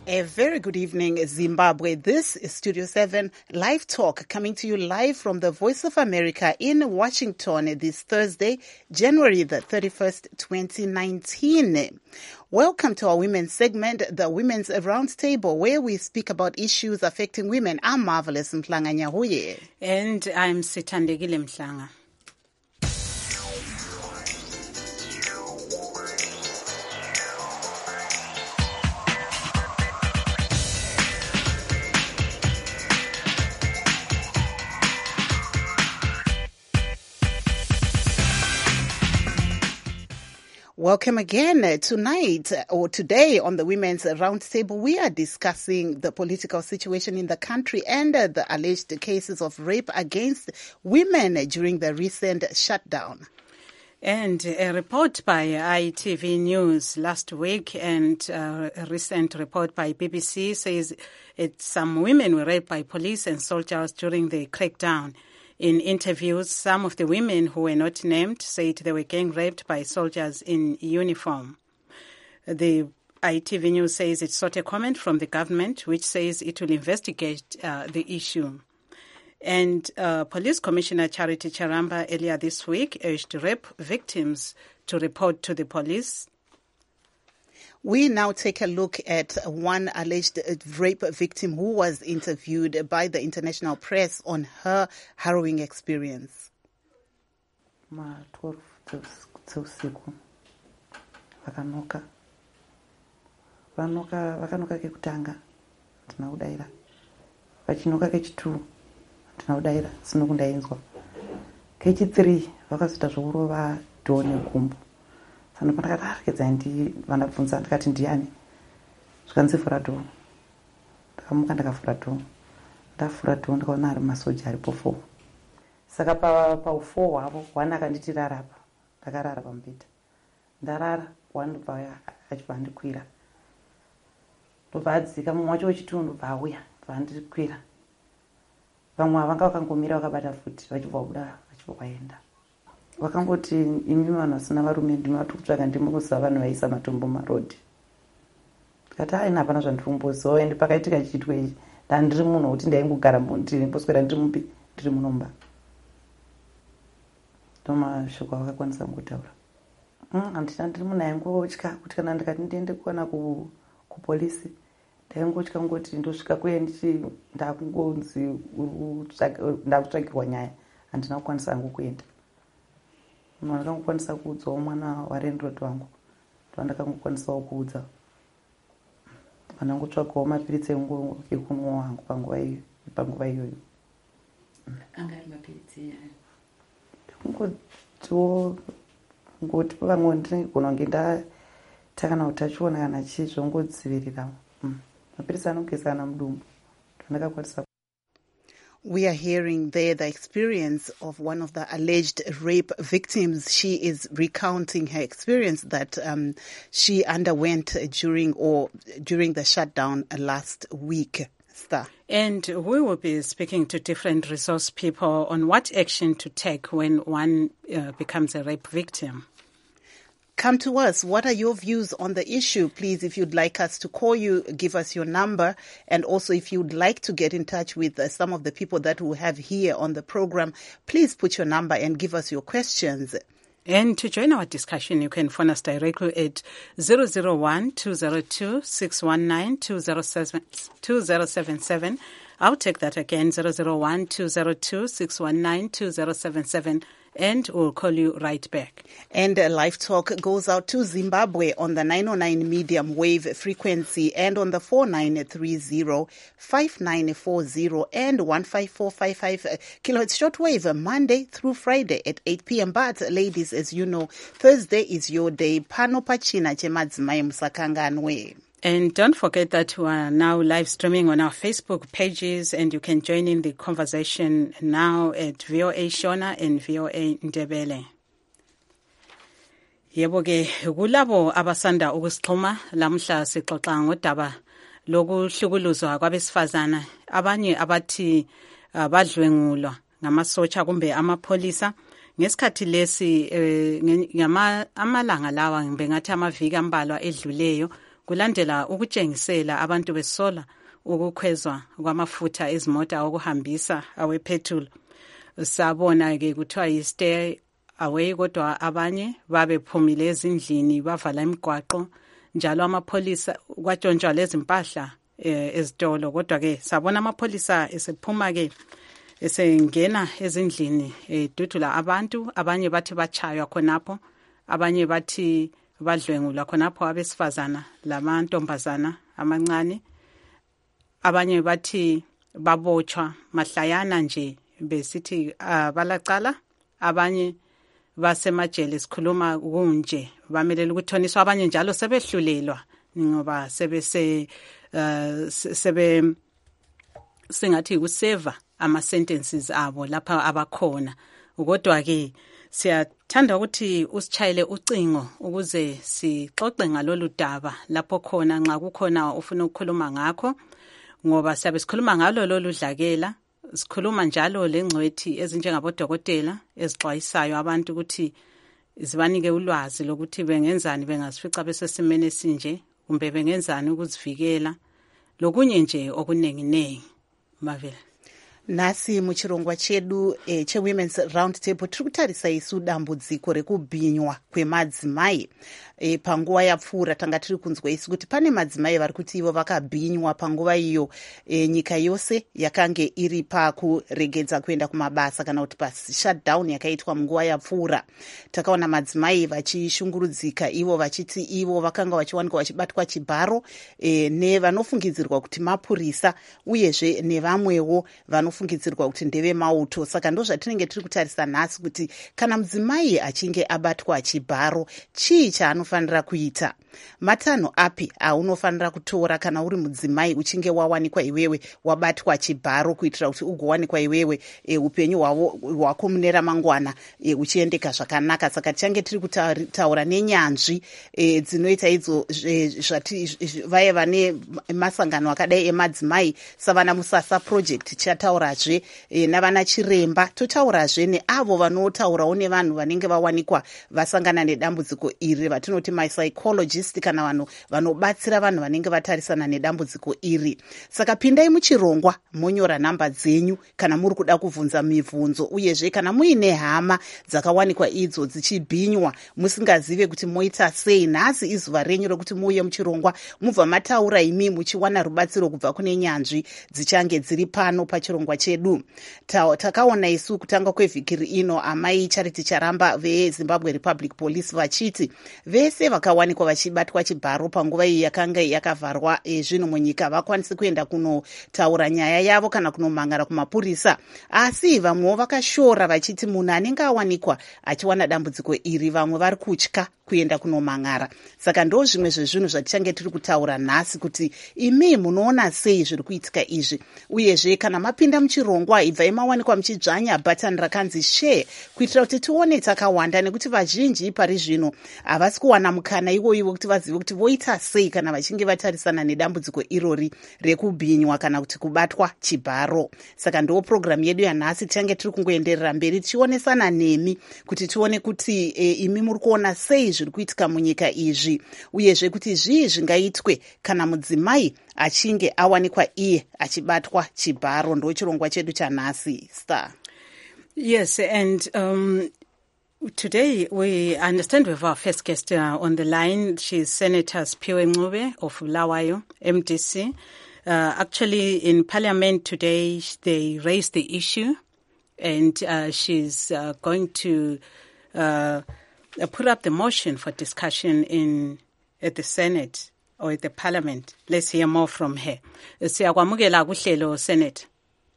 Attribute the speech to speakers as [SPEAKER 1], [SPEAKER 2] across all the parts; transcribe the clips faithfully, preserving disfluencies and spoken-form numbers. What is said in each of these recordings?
[SPEAKER 1] A very good evening, Zimbabwe. This is Studio seven Live Talk, coming to you live from the Voice of America in Washington this Thursday, January the thirty-first, twenty nineteen. Welcome to our women's segment, the Women's Roundtable, where we speak about issues affecting women. I'm Marvelous Mhlanga Nyahuye.
[SPEAKER 2] And I'm Sithandekile Mhlanga.
[SPEAKER 1] Welcome again. Tonight or today on the Women's Roundtable, we are discussing the political situation in the country and uh, the alleged cases of rape against women during the recent shutdown.
[SPEAKER 2] And a report by I T V News last week and uh, a recent report by B B C says it, some women were raped by police and soldiers during the crackdown. In interviews, some of the women who were not named said they were gang raped by soldiers in uniform. The I T V News says it sought a comment from the government, which says it will investigate uh, the issue. And uh, Police Commissioner Charity Charamba earlier this week urged rape victims to report to the police.
[SPEAKER 1] We now take a look at one alleged rape victim who was interviewed by the international press on her harrowing experience.
[SPEAKER 3] Ma twelve dzeusiku vakanoka vanoka vakanoka kekutanga ndina kudaira vachinoka kechitu ndina kudaira sino kundainzwa kechi-three vakazota zvokurova dhoni gumbo sano pandakati arikedzai ndi vandabvunza ndikati ndiani zvikanzivhura dhoo ndakamuka ndakavhura dhoo ndavhura dhoo ndikaona ari masoja aripo four saka pau-four hwavo one akanditi rara apa ndakarara pamubhedha ndarara one ndobva achibva andikwira ndobva adzika mumwe wacho wechitu ndobva auya ndobva andikwira vamwe vanga vakangomira vakabata futi vachibva kubuda vachibva kwaenda vakangoti imi vanhu vasina varume ndimi vari kutsvaga ndimukuziva vanhu vaisa matombo marodhi ndikati aina hapana zvandirimboziva ende pakaitika chiitwa ichi ndandiri munhu kuti ndaingogara ndirimboswera ndiri mupi ndiri munomba ndomashoko avakakwanisa kutaura handina ndiri munhu aingotya kuti kana ndikati ndiende kuwana kupolisi ndaingotya ngoti ndosvika kuye ndichi ndakungonzi ndakutsvagirwa nyaya handina kukwanisa hangu kuenda munhu andakangokwanisa kuudzawo mwana warendrod wangu ndoandakangokwanisawo kuudza vandangotsvagawo mapiritsi ekunwa wangu panguva iyoyo.
[SPEAKER 4] Anga ari mapiritsi eya
[SPEAKER 3] ngongotiwo ngoti pamwe ndinogona kunge ndatakana utachiona kana chii zvongodzivirirawo mapiritsi anogeza kana mudumbu ndandakakwanisa.
[SPEAKER 1] We are hearing there the experience of one of the alleged rape victims. She is recounting her experience that um, she underwent during or during the shutdown last week. Star.
[SPEAKER 2] And we will be speaking to different resource people on what action to take when one uh, becomes a rape victim.
[SPEAKER 1] Come to us. What are your views on the issue? Please, if you'd like us to call you, give us your number. And also, if you'd like to get in touch with uh, some of the people that we have here on the program, please put your number and give us your questions.
[SPEAKER 2] And to join our discussion, you can phone us directly at zero zero one, two zero two, six one nine, two zero seven seven. I'll take that again, zero zero one, two zero two, six one nine, two zero seven seven. And we'll call you right back.
[SPEAKER 1] And uh, Live Talk goes out to Zimbabwe on the nine oh nine medium wave frequency and on the four nine three zero, five nine four zero and one five four five five kilohertz shortwave Monday through Friday at eight p.m. But ladies, as you know, Thursday is your day. Pano pachina chemadzimai musakanganwe.
[SPEAKER 2] And don't forget that we are now live streaming on our Facebook pages, and you can join in the conversation now at V O A Shona and V O A Ndebele. Yebo ke kulabo abasanda ukusixhuma lamhla sixoxa ngodaba lokuhlukuluzwa kwabesifazana abanye abathi uh, badlwengulwa ngamasotsha kumbe amapholisa ngesikhathi lesi ngama amalanga lawa ngibengathi amaviki ambalwa edluleyo kulandela ukutshengisela abantu besola ukukhwezwa kwamafutha ezimota okuhambisa awepetrol. Sabona ke kuthiwa yi-stay away, kodwa abanye babephumile ezindlini bavala imigwaqo, njalo amapholisa kwatshontshwa lezi mpahla eh, ezitolo. Kodwa ke sabona amapholisa esephuma ke esengena ezindlini edudula abantu, abanye bathi bachaywa khonapho, abanye bathi badlwengulwa khonapho abesifazana lamantombazana amancane, abanye bathi babotshwa mahlayana nje besithi uh, balacala, abanye basemajele sikhuluma kunje bamelele ukuthoniswa, abanye njalo sebehlulelwa ngoba sebese uh, sebe singathi kuseva ama sentences abo lapha abakhona. Kodwa ke siyathanda ukuthi usichayele ucingo ukuze sixoxe ngalolu daba lapho khona nxa kukhona ufuna ukukhuluma ngakho, ngoba siyabe sikhuluma ngalo lolu dlakela. Sikhuluma njalo lengcwethi ezinjengabodokotela ezixwayisayo abantu ukuthi zibanike ulwazi lokuthi bengenzani bengazifica besesimene esinje, kumbe bengenzani ukuzivikela, lokunye nje okuningi-ningi. Mavela.
[SPEAKER 1] Nasi muchirongwa chedu e, che Women's Round Table tiri kutarisa isu dambudziko rekubhinywa kwemadzimai. E, panguva yapfuura tanga tiri kunzwa isu kuti pane madzimai vari kuti ivo vakabhinywa panguva iyo e, nyika yose yakange iri pakuregedza kuenda kumabasa kana kuti pashutdown yakaitwa munguva yapfuura. Takaona madzimai vachishungurudzika ivo vachiti ivo vakanga vachiwanikwa vachibatwa chibharo e, nevanofungidzirwa kuti mapurisa uyezve nevamwewo vanofungidzirwa kuti ndeve mauto. Saka ndo zvatinenge tiri kutarisa nhasi kuti kana mudzimai achinge abatwa chibharo chii chaanofanira kuita, matanho api aunofanira kutora kana uri mudzimai uchinge wawanikwa iwewe wabatwa chibharo, kuitira kuti ugowanikwa iwewe e, upenyu hwako mune ramangwana e, uchiendeka zvakanaka. Saka tichange tiri kutaura nenyanzvi e, dzinoita idzo zvati vaye vane masangano akadai emadzimai savana Musasa Project. Tichataurazve e, navana Chiremba, totaurazve neavo vanotaurawo nevanhu vanenge vawanikwa vasangana nedambudziko iri vatinoti mapsychologist kana vanhu vanobatsira vanhu vanenge vatarisana nedambudziko iri. Saka pindai muchirongwa monyora nhamba dzenyu kana muri kuda kubvunza mibvunzo, uyezve kana muine hama dzakawanikwa idzo dzichibhinywa musingazive kuti moita sei, nhasi izuva renyu rokuti muuye muchirongwa mubva mataura imi muchiwana rubatsiro kubva kune nyanzvi dzichange dziri pano pachirongwa chedu. Ta, takaona isu kutanga kwevhikiri ino amai Charity Charamba veZimbabwe Republic Police vachiti vese vakawanikwa vachibatwa chibharo panguva iyi yakanga yakavharwa e, zvino munyika vakwanisi kuenda kunotaura nyaya yavo kana kunomangara kumapurisa, asi vamwewo vakashora vachiti munhu anenge awanikwa achiwana dambudziko iri vamwe vari kutya kuenda kunomangara. Saka ndo zvimwe zvezvinhu zvatichange tiri kutaura nhasi kuti imi munoona sei zviri kuitika izvi, uyezve kana mapinda muchirongwa ibvai mawanikwa muchidzvanya button rakanzi share kuitira kuti tione takawanda, nekuti vazhinji pari zvino havasi kuwana mukana iwoiwo kuti vazive kuti voita sei kana vachinge vatarisana nedambudziko irori rekubhinywa kana kuti kubatwa chibharo. Saka ndo programu yedu yanhasi tichange tiri kungoenderera mberi tichionesana nemi kuti tione kuti e, imi muri kuona sei zviri kuitika munyika izvi, uyezve kuti zvii zvingaitwe kana mudzimai achinge awanikwa iye achibatwa chibharo. Ndo chirongwa chedu chanhasi. Star.
[SPEAKER 2] Yes, and um, today we understand we have our first guest uh, on the line. She's Senator Siphiwe Ncube of Bulawayo, M D C. Uh, actually, in Parliament today, they raised the issue, and uh, she's uh, going to uh, put up the motion for discussion in at the Senate or at the Parliament. Let's hear more from her. Siyakwamukela kuhlelo, Senate.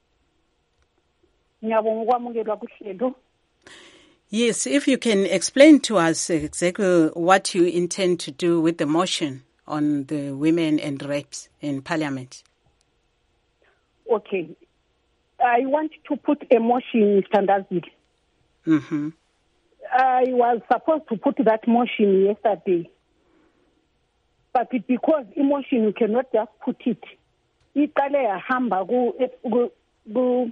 [SPEAKER 2] Yes, if you can explain to us exactly what you intend to do with the motion on the women and rapes in Parliament.
[SPEAKER 5] Okay. I want to put a motion, Mister Ndazile.
[SPEAKER 2] Mm-hmm.
[SPEAKER 5] I was supposed to put that motion yesterday. But because emotion, you cannot just put it. Iqale yahamba ku ku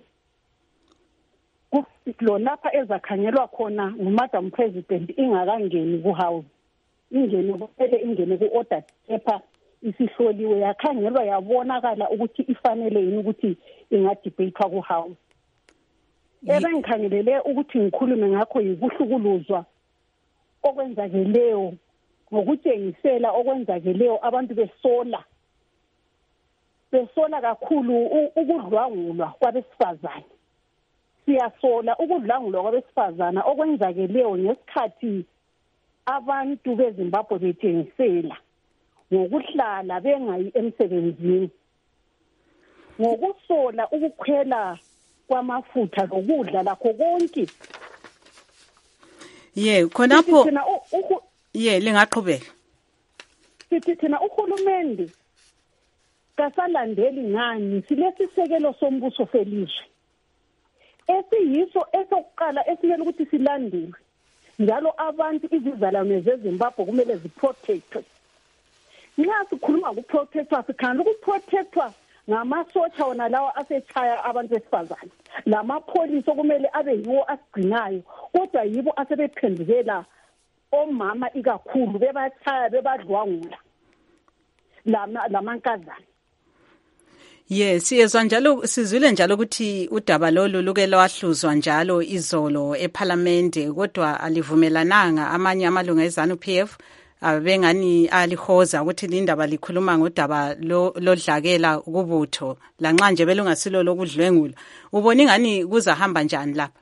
[SPEAKER 5] lo lapha ezakhangelwa khona nguMadam President ingakangeni kuhouse. Ingene kuphele ingene ku-order paper isihloliwe yakhangelwa yabonakala ukuthi ifanele yini ukuthi ingadebate ku house. Ebe ngikhangelele ukuthi ngikhulume ngakho yikuhlukuluzwa okwenzakeleyo ngokutshengisela okwenzakeleyo abantu besola besola kakhulu ukudlwangulwa kwabesifazane. Siyasola ukudlwangulwa kwabesifazana okwenzakeleyo ngesikhathi abantu beZimbabwe betshengisela ngokuhlala bengayi emsebenzini, ngokusola ukukhwela kwamafutha lokudla lakho konke.
[SPEAKER 2] Ye khonapho ye lingaqhubeka.
[SPEAKER 5] Sithi thina uhulumende kasalandeli ngani silesisekelo sombuso felizwe esiyiso esokuqala esimele ukuthi silandele, njalo abantu izizalwane zeZimbabwe kumele ziprotectwe. Nxa sikhuluma ukuprotectwa sikhanda ukuprotectwa ngamasotsha wona lawa asechaya abantu besifazane, lamapholisa okumele abe yiwo asigcinayo, kodwa yibo asebephendukela omama ikakhulu bebachaya bebadlwangula lamankazana.
[SPEAKER 2] Yes, siyezwa njalo sizwile njalo ukuthi udaba lolu luke lwahluzwa njalo izolo eParliament, kodwa alivumelananga amanye amalungu eZANU P F abengani alihoza ukuthi indaba likhuluma ngodaba lodlakela kubutho lanxa nje belungasilo lokudlwengula. Ubona ingani kuzahamba njani lapha?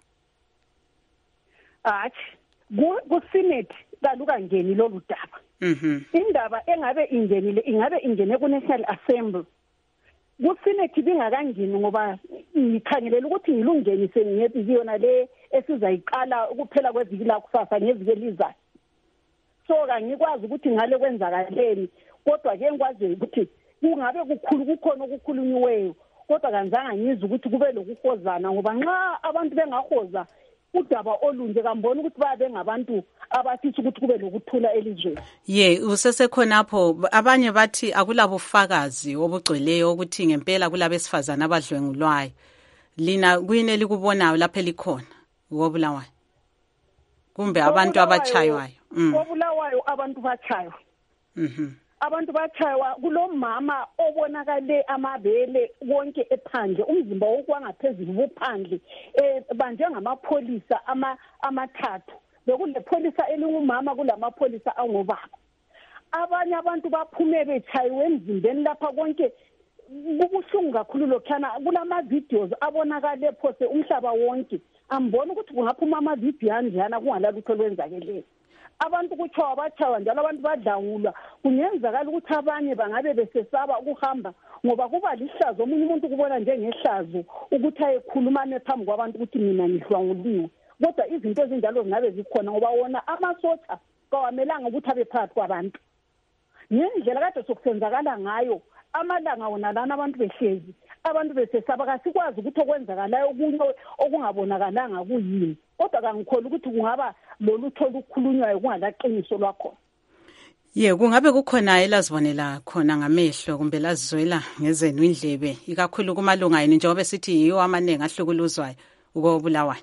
[SPEAKER 5] Athi ku Senate kaluka ngeni lolu daba.
[SPEAKER 2] Mhm.
[SPEAKER 5] Indaba engabe ingenile ingabe ingene ku National Assembly. Ku Senate bingakangeni ngoba ngikhangelela ukuthi ngilungenise ngiyona le esizayiqala ukuphela kweviki la kusasa ngeviki elizayo. So ngikwazi ukuthi ngale kwenzakaleni, kodwa ke ngikwazi ukuthi kungabe kukhulu kukhona okukhulunyiweyo, kodwa kanzanga ngizwe ukuthi kube lokuhozana ngoba nxa abantu bengahoza udaba olunje kambona ukuthi babe ngabantu abafisa ukuthi kube lokuthula elizweni.
[SPEAKER 2] Ye usesekhonapho abanye bathi akulabufakazi obugcweleyo ukuthi ngempela kulabesifazana abadlwengulwayo. Lina kuyini likubonayo lapha elikhona ngobulawayo kumbe abantu abachaywayo?
[SPEAKER 5] Ngobulawayo abantu bachaywa.
[SPEAKER 2] Mhm.
[SPEAKER 5] Abantu bachaywa kulomama obonakale amabele wonke ephandle, umzimba wokwangaphezulu buphandle, eh banje ngamapholisa ama amathathu. Bekule polisa elingumama kulamapholisa angobaba. Abanye abantu baphume bechayiwe emzimbeni lapha konke kubuhlungu kakhulu lokhana kulama videos abonakale phose umhlaba wonke. Ambona ukuthi kungaphuma ama video anjana kungalalutho lwenzakeleyo. Abantu kutshawa abachawa njalo abantu badlawulwa, kungenzakala ukuthi abanye bangabe besesaba ukuhamba ngoba kuba lihlazo omunye umuntu kubona njengehlazo ukuthi ayekhulumane phambi kwabantu ukuthi mina ngihlwanguliwe. Kodwa izinto ezinjalo zingabe zikhona ngoba wona amasotha kawamelanga ukuthi abe phakathi kwabantu. Ngendlela kade sokusenzakala ngayo amalanga wona lana abantu behlezi abantu besesaba kasikwazi ukuthi okwenzakalayo okunye okungabonakalanga kuyini, kodwa kangikholwa ukuthi kungaba lolutho olukhulunywayo kungalaqiniso lwakho.
[SPEAKER 2] Ye kungabe kukhona elazibonela khona ngamehlo kumbe lazizwela ngezenu indlebe ikakhulu kumalunga yini njengoba sithi yiwo amanengi ahlukuluzwayo ukobulawayo?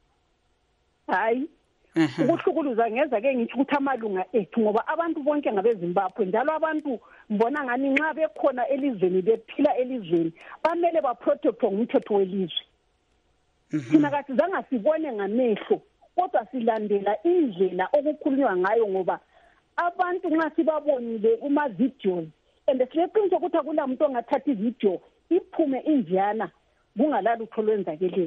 [SPEAKER 5] Hayi, ukuhlukuluza ngeza ke ngithi ukuthi amalunga ethu ngoba abantu bonke ngabeZimbabwe njalo abantu mbona ngani nxa bekhona elizweni bephila elizweni bamele baprotectwe ngumthetho welizwe. Thina kathi zanga sibone ngamehlo kodwa silandela indlela okukhulunywa ngayo ngoba abantu nxa sibabonile kuma videos and sileqiniso ukuthi akulamuntu ongathatha ivideo iphume injana kungalalutho lwenzakeleyo.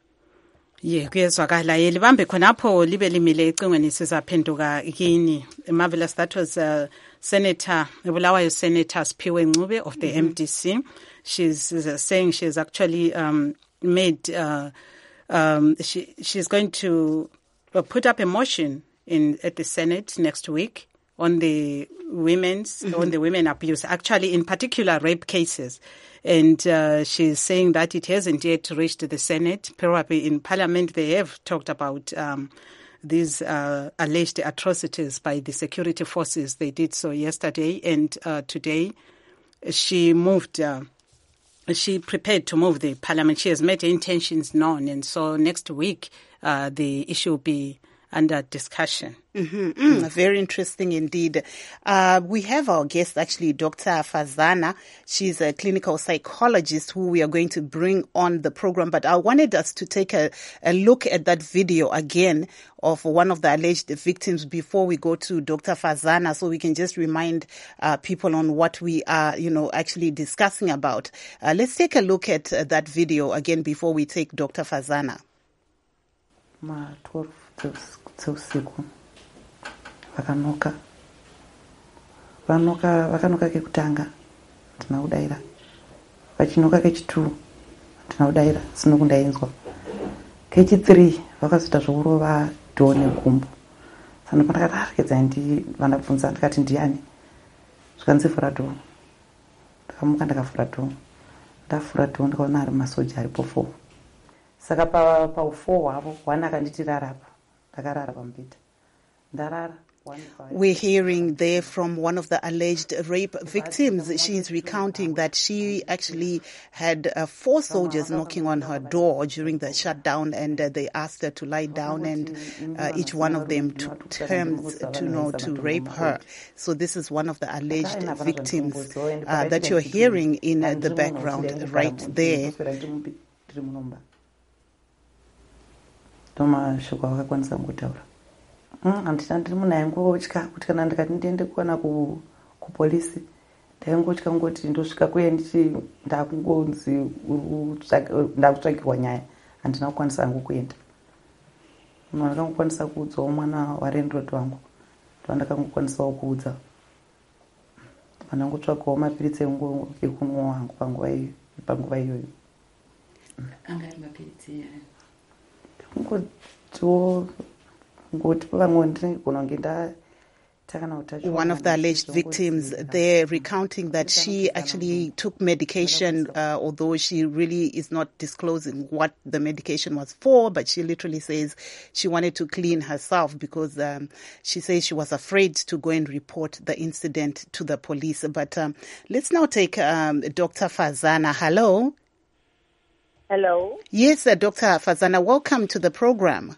[SPEAKER 2] Ye kuyezwakala yelibambe khonapho libe limile ecingweni sizaphenduka kini. Marvelous, that was uh, Senator Bulawayo Senator Siphiwe Ncube of the mm-hmm. M D C. She's uh, saying she's actually um, made uh, um, she she's going to uh, put up a motion in at the Senate next week on the women's mm-hmm. on the women abuse, actually in particular rape cases. And uh, she's saying that it hasn't yet reached the Senate. Probably in Parliament they have talked about um, these uh, alleged atrocities by the security forces. They did so yesterday and uh, today. She moved, uh, she prepared to move the Parliament. She has made her intentions known. And so next week uh, the issue will be under discussion.
[SPEAKER 1] Mm-hmm. Mm, very interesting indeed. Uh, we have our guest, actually, Doctor Fazana. She's a clinical psychologist who we are going to bring on the program. But I wanted us to take a, a look at that video again of one of the alleged victims before we go to Doctor Fazana, so we can just remind uh, people on what we are, you know, actually discussing about. Uh, let's take a look at uh, that video again before we take Doctor Fazana.
[SPEAKER 3] Ma twelve dzeusiku vakanoka vanoka vakanoka kekutanga ndina kudaira, vachinoka kechitu ndina kudaira sino kundainzwa, kechithree vakazoita zvokurova dhoo negumbo. Saka pandakati arikedzai ndi vandabvunza ndikati ndiani, zvikanzivhura dhoo, ndakamuka ndakavhura dhoo, ndavhura dhoo ndikaona ari masoja aripo four. Saka pa pa four havo one akanditi rara apa, ndakarara pamubhedha ndarara.
[SPEAKER 1] We're hearing there from one of the alleged rape victims. She's recounting that she actually had uh, four soldiers knocking on her door during the shutdown, and uh, they asked her to lie down, and uh, each one of them took turns to know to rape her. So this is one of the alleged victims uh, that you're hearing in uh, the background right there.
[SPEAKER 3] Tomashoko akakwanisa kutaura. Handina ndiri munhu aingotya kuti kana ndikati ndiende kuwana kupolisi ndaingotya ngoti ndosvika kuye nditi ndakungonzi ndakutsvakirwa nyaya, handina kukwanisa hangu kuenda. Munhu andakangokwanisa kuudzawo mwana warendrodi wangu ndoandakangokwanisawo kuudza, vandangotsvagawo mapiritsi ekunwa wangu panguva iyoyo.
[SPEAKER 4] Anga ari mapiritsi aya?
[SPEAKER 3] Kungodziwo
[SPEAKER 1] One of the alleged victims there recounting that she actually took medication, uh, although she really is not disclosing what the medication was for, but she literally says she wanted to clean herself because um, she says she was afraid to go and report the incident to the police. But um, let's now take um, Doctor Fazana. Hello.
[SPEAKER 6] Hello.
[SPEAKER 1] Yes, uh, Doctor Fazana, welcome to the program.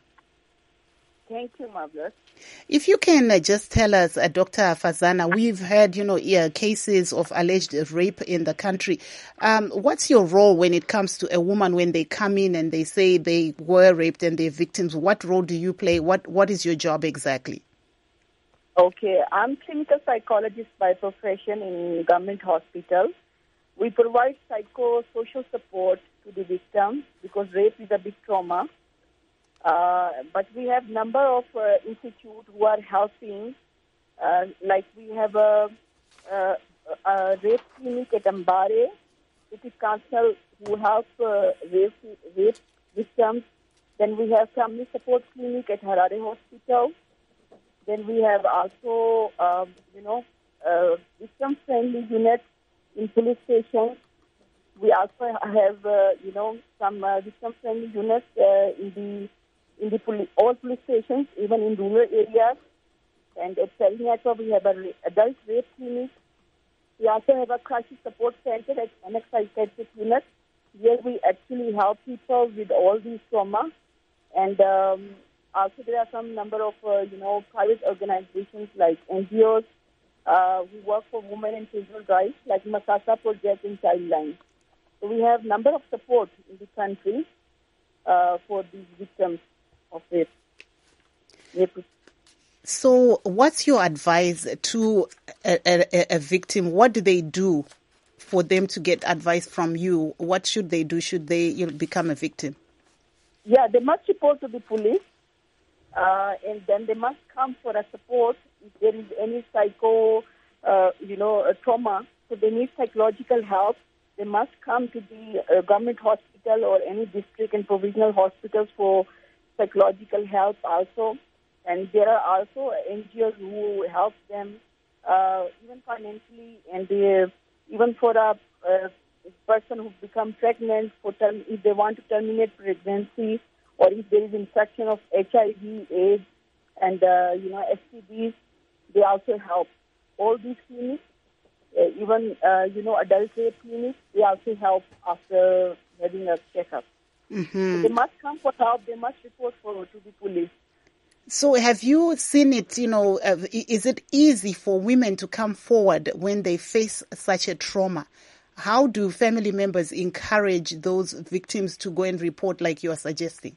[SPEAKER 6] Thank you, Margaret.
[SPEAKER 1] If you can uh, just tell us, uh, Doctor Fazana, we've had, you know, uh, cases of alleged rape in the country. Um, what's your role when it comes to a woman when they come in and they say they were raped and they're victims? What role do you play? What What is your job exactly?
[SPEAKER 6] Okay, I'm clinical psychologist by profession in government hospital. We provide psychosocial support to the victim because rape is a big trauma. Uh, but we have number of uh, institutes who are helping. Uh, like we have a, a, a rape clinic at Ambare, City Council, who help uh, rape, rape victims. Then we have family support clinic at Harare Hospital. Then we have also, uh, you know, uh, victim-friendly units in police stations. We also have, uh, you know, some uh, victim-friendly units uh, in the in the police, all police stations, even in rural areas. And at Pelniato, we have an adult rape clinic. We also have a crisis support center at Annex Psychiatric Unit, where we actually help people with all these trauma. And um, also there are some number of, uh, you know, private organizations like N G Os uh, who work for women and children's rights, like Masasa Project and Childline. So we have number of support in the country uh, for these victims of rape. rape.
[SPEAKER 1] So what's your advice to a, a, a victim? What do they do for them to get advice from you? What should they do? Should they you know, become a victim?
[SPEAKER 6] Yeah, they must report to the police, uh, and then they must come for a support if there is any psycho, uh, you know, uh, trauma. So they need psychological help. They must come to the uh, government hospital or any district and provisional hospitals for psychological help also. And there are also N G Os who help them uh, even financially, and they, even for a uh, person who becomes pregnant, for term, if they want to terminate pregnancy, or if there is infection of H I V, AIDS, and uh, you know S T Ds, they also help. All these clinics, uh, even uh, you know adult rape clinics, they also help after having a checkup.
[SPEAKER 1] Mm-hmm.
[SPEAKER 6] So they must come for help. They must report for to the police.
[SPEAKER 1] So have you seen it, you know, uh, is it easy for women to come forward when they face such a trauma? How do family members encourage those victims to go and report like you are suggesting?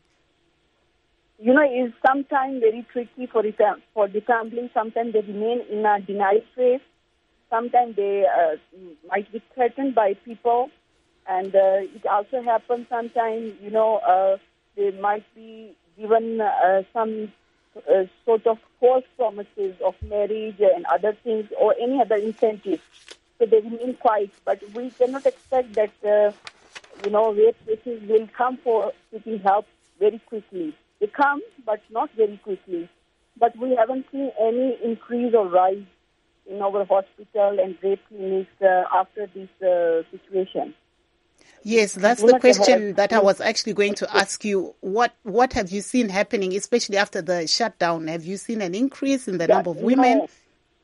[SPEAKER 6] You know, it's sometimes very tricky for the, for the family. Sometimes they remain in a denied phase. Sometimes they uh, might be threatened by people. And uh, it also happens sometimes, you know, uh, they might be given uh, some uh, sort of false promises of marriage and other things or any other incentive. So they remain quiet. But we cannot expect that, uh, you know, rape cases will come for seeking help very quickly. They come, but not very quickly. But we haven't seen any increase or rise in our hospital and rape clinics uh, after this uh, situation.
[SPEAKER 1] Yes, that's the question that I was actually going to ask you. What what have you seen happening, especially after the shutdown? Have you seen an increase in the
[SPEAKER 6] yeah,
[SPEAKER 1] number of women?
[SPEAKER 6] No,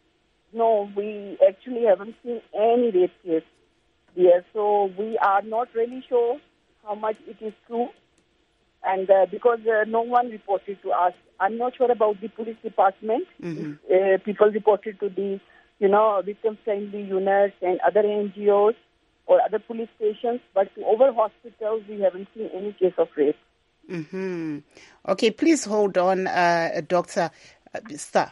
[SPEAKER 6] no, we actually haven't seen any rape case there. So we are not really sure how much it is true. And uh, because uh, no one reported to us, I'm not sure about the police department.
[SPEAKER 1] Mm-hmm.
[SPEAKER 6] If, uh, people reported to the, you know, victim-friendly units and other N G Os or other police stations, but to our hospitals, we haven't seen any case of rape.
[SPEAKER 1] Mm-hmm. Okay, please hold on, uh, Doctor Star.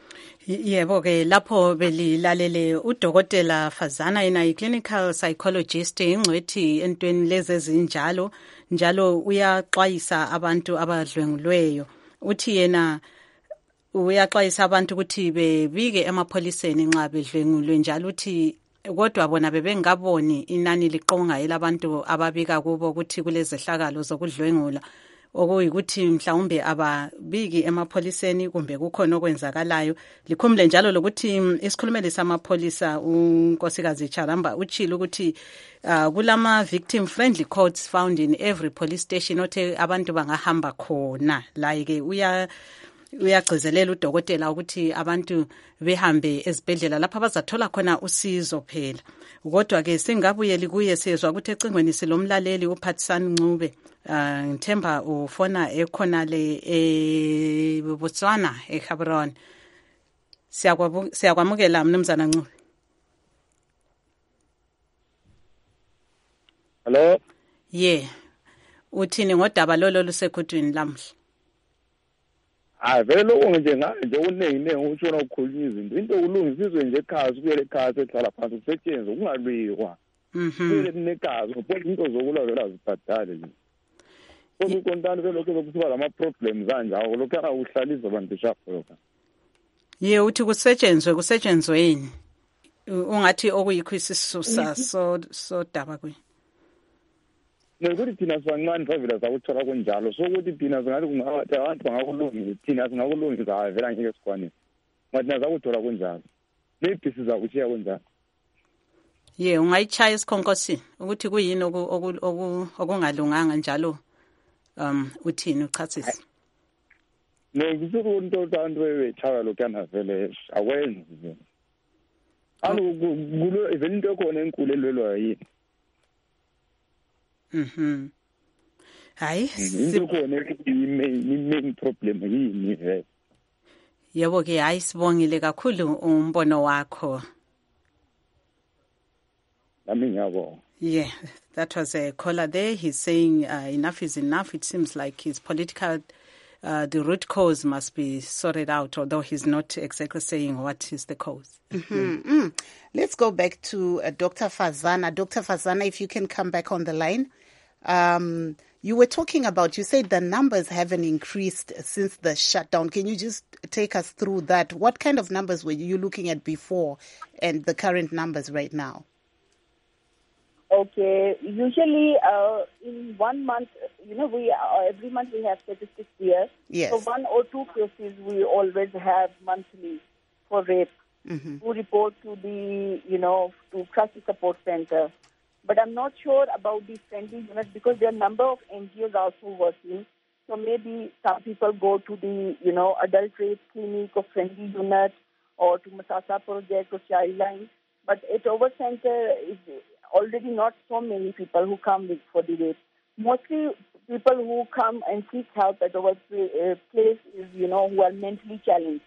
[SPEAKER 2] Yebo ke lapho belilalele udokotela Fazana yena i-clinical psychologist ingcwethi entweni lezi ezinjalo njalo uyaxwayisa abantu abadlwengulweyo uthi yena uyaxwayisa abantu ukuthi bebike emapholiseni nxa bedlwengulwe njalo uthi kodwa bona bebengaboni inani liqonga elabantu ababika kubo ukuthi kulezehlakalo zokudlwengula okuyikuthi mhlawumbe ababiki emapholiseni kumbe kukhona okwenzakalayo likhumule njalo lokuthi isikhulumeli samapholisa unkosikazi Charamba utshilo ukuthi uh, kulama victim friendly codes found in every police station othe abantu bangahamba khona like uya uyagcizelela udokotela ukuthi abantu behambe ezibhedlela lapha bazathola khona usizo phela kodwa ke singabuyeli kuye siyezwa ukuthi ecingweni silomlaleli uPhathisani Ncube uh, ngithemba ufona ekhona le eBotswana eGaborone siyakwamukela mnumzana Ncube.
[SPEAKER 7] Hello.
[SPEAKER 2] Yeah, uthini ngodaba lolo lusekhudwini lamhla?
[SPEAKER 7] Ah vele lokho nje nje uningi ningi utshona ukukhulunywa izinto into kulungisizwe nje ekhaya kuyele ekhaya sehlala phansi kusetshenzwe kungalwikwa
[SPEAKER 2] Mhm.
[SPEAKER 7] kuyele kunekazi ngoba into zokulwa vela zibhadale nje kodwa ukontani vele lokho kusuka lama problems kanjalo lokho akuhlaliza abantu shapho lokho
[SPEAKER 2] ye uthi kusetshenzwe kusetshenzweni ungathi okuyikho isisusa so so daba kwe
[SPEAKER 7] nokuthi thina sibancane savela sakuthola kunjalo so ukuthi thina singathi kungathi abantu bangakulungisa thina singakulungisa vela ngeke sikwane ngathi nazakuthola kunjalo maybe sizakutshiya kunjalo
[SPEAKER 2] ye ungayichaya isikhonkosini ukuthi kuyini okungalunganga njalo um uthini uchasisa
[SPEAKER 7] no kusuku into abantu bebechaya lokuyana vele akwenzi alo kulo vele into khona enkulu elwelwa yini
[SPEAKER 2] Mhm. Hayi
[SPEAKER 7] into khona i-main problem yini vele
[SPEAKER 2] yebo ke hayi sibongile kakhulu umbono wakho.
[SPEAKER 7] Nami ngiyabonga.
[SPEAKER 2] Yeah, that was a caller there. He's saying uh, enough is enough. It seems like his political, uh, the root cause must be sorted out, although he's not exactly saying what is the cause.
[SPEAKER 1] Mm-hmm. Mm. Let's go back to uh, Doctor Fazana. Doctor Fazana, if you can come back on the line. Um, you were talking about, you said the numbers haven't increased since the shutdown. Can you just take us through that? What kind of numbers were you looking at before and the current numbers right now?
[SPEAKER 6] Okay, usually uh, in one month, you know, we uh, every month we have statistics here.
[SPEAKER 1] Yes.
[SPEAKER 6] So one or two cases we always have monthly for rape.
[SPEAKER 1] Mm-hmm.
[SPEAKER 6] Who report to the, you know, to crisis support center. But I'm not sure about the friendly units because there are a number of N G Os also working. So maybe some people go to the, you know, adult rape clinic or friendly unit or to Masasa project or Childline. But at our center is already not so many people who come with for the rape. Mostly people who come and seek help at our place is, you know, who are mentally challenged,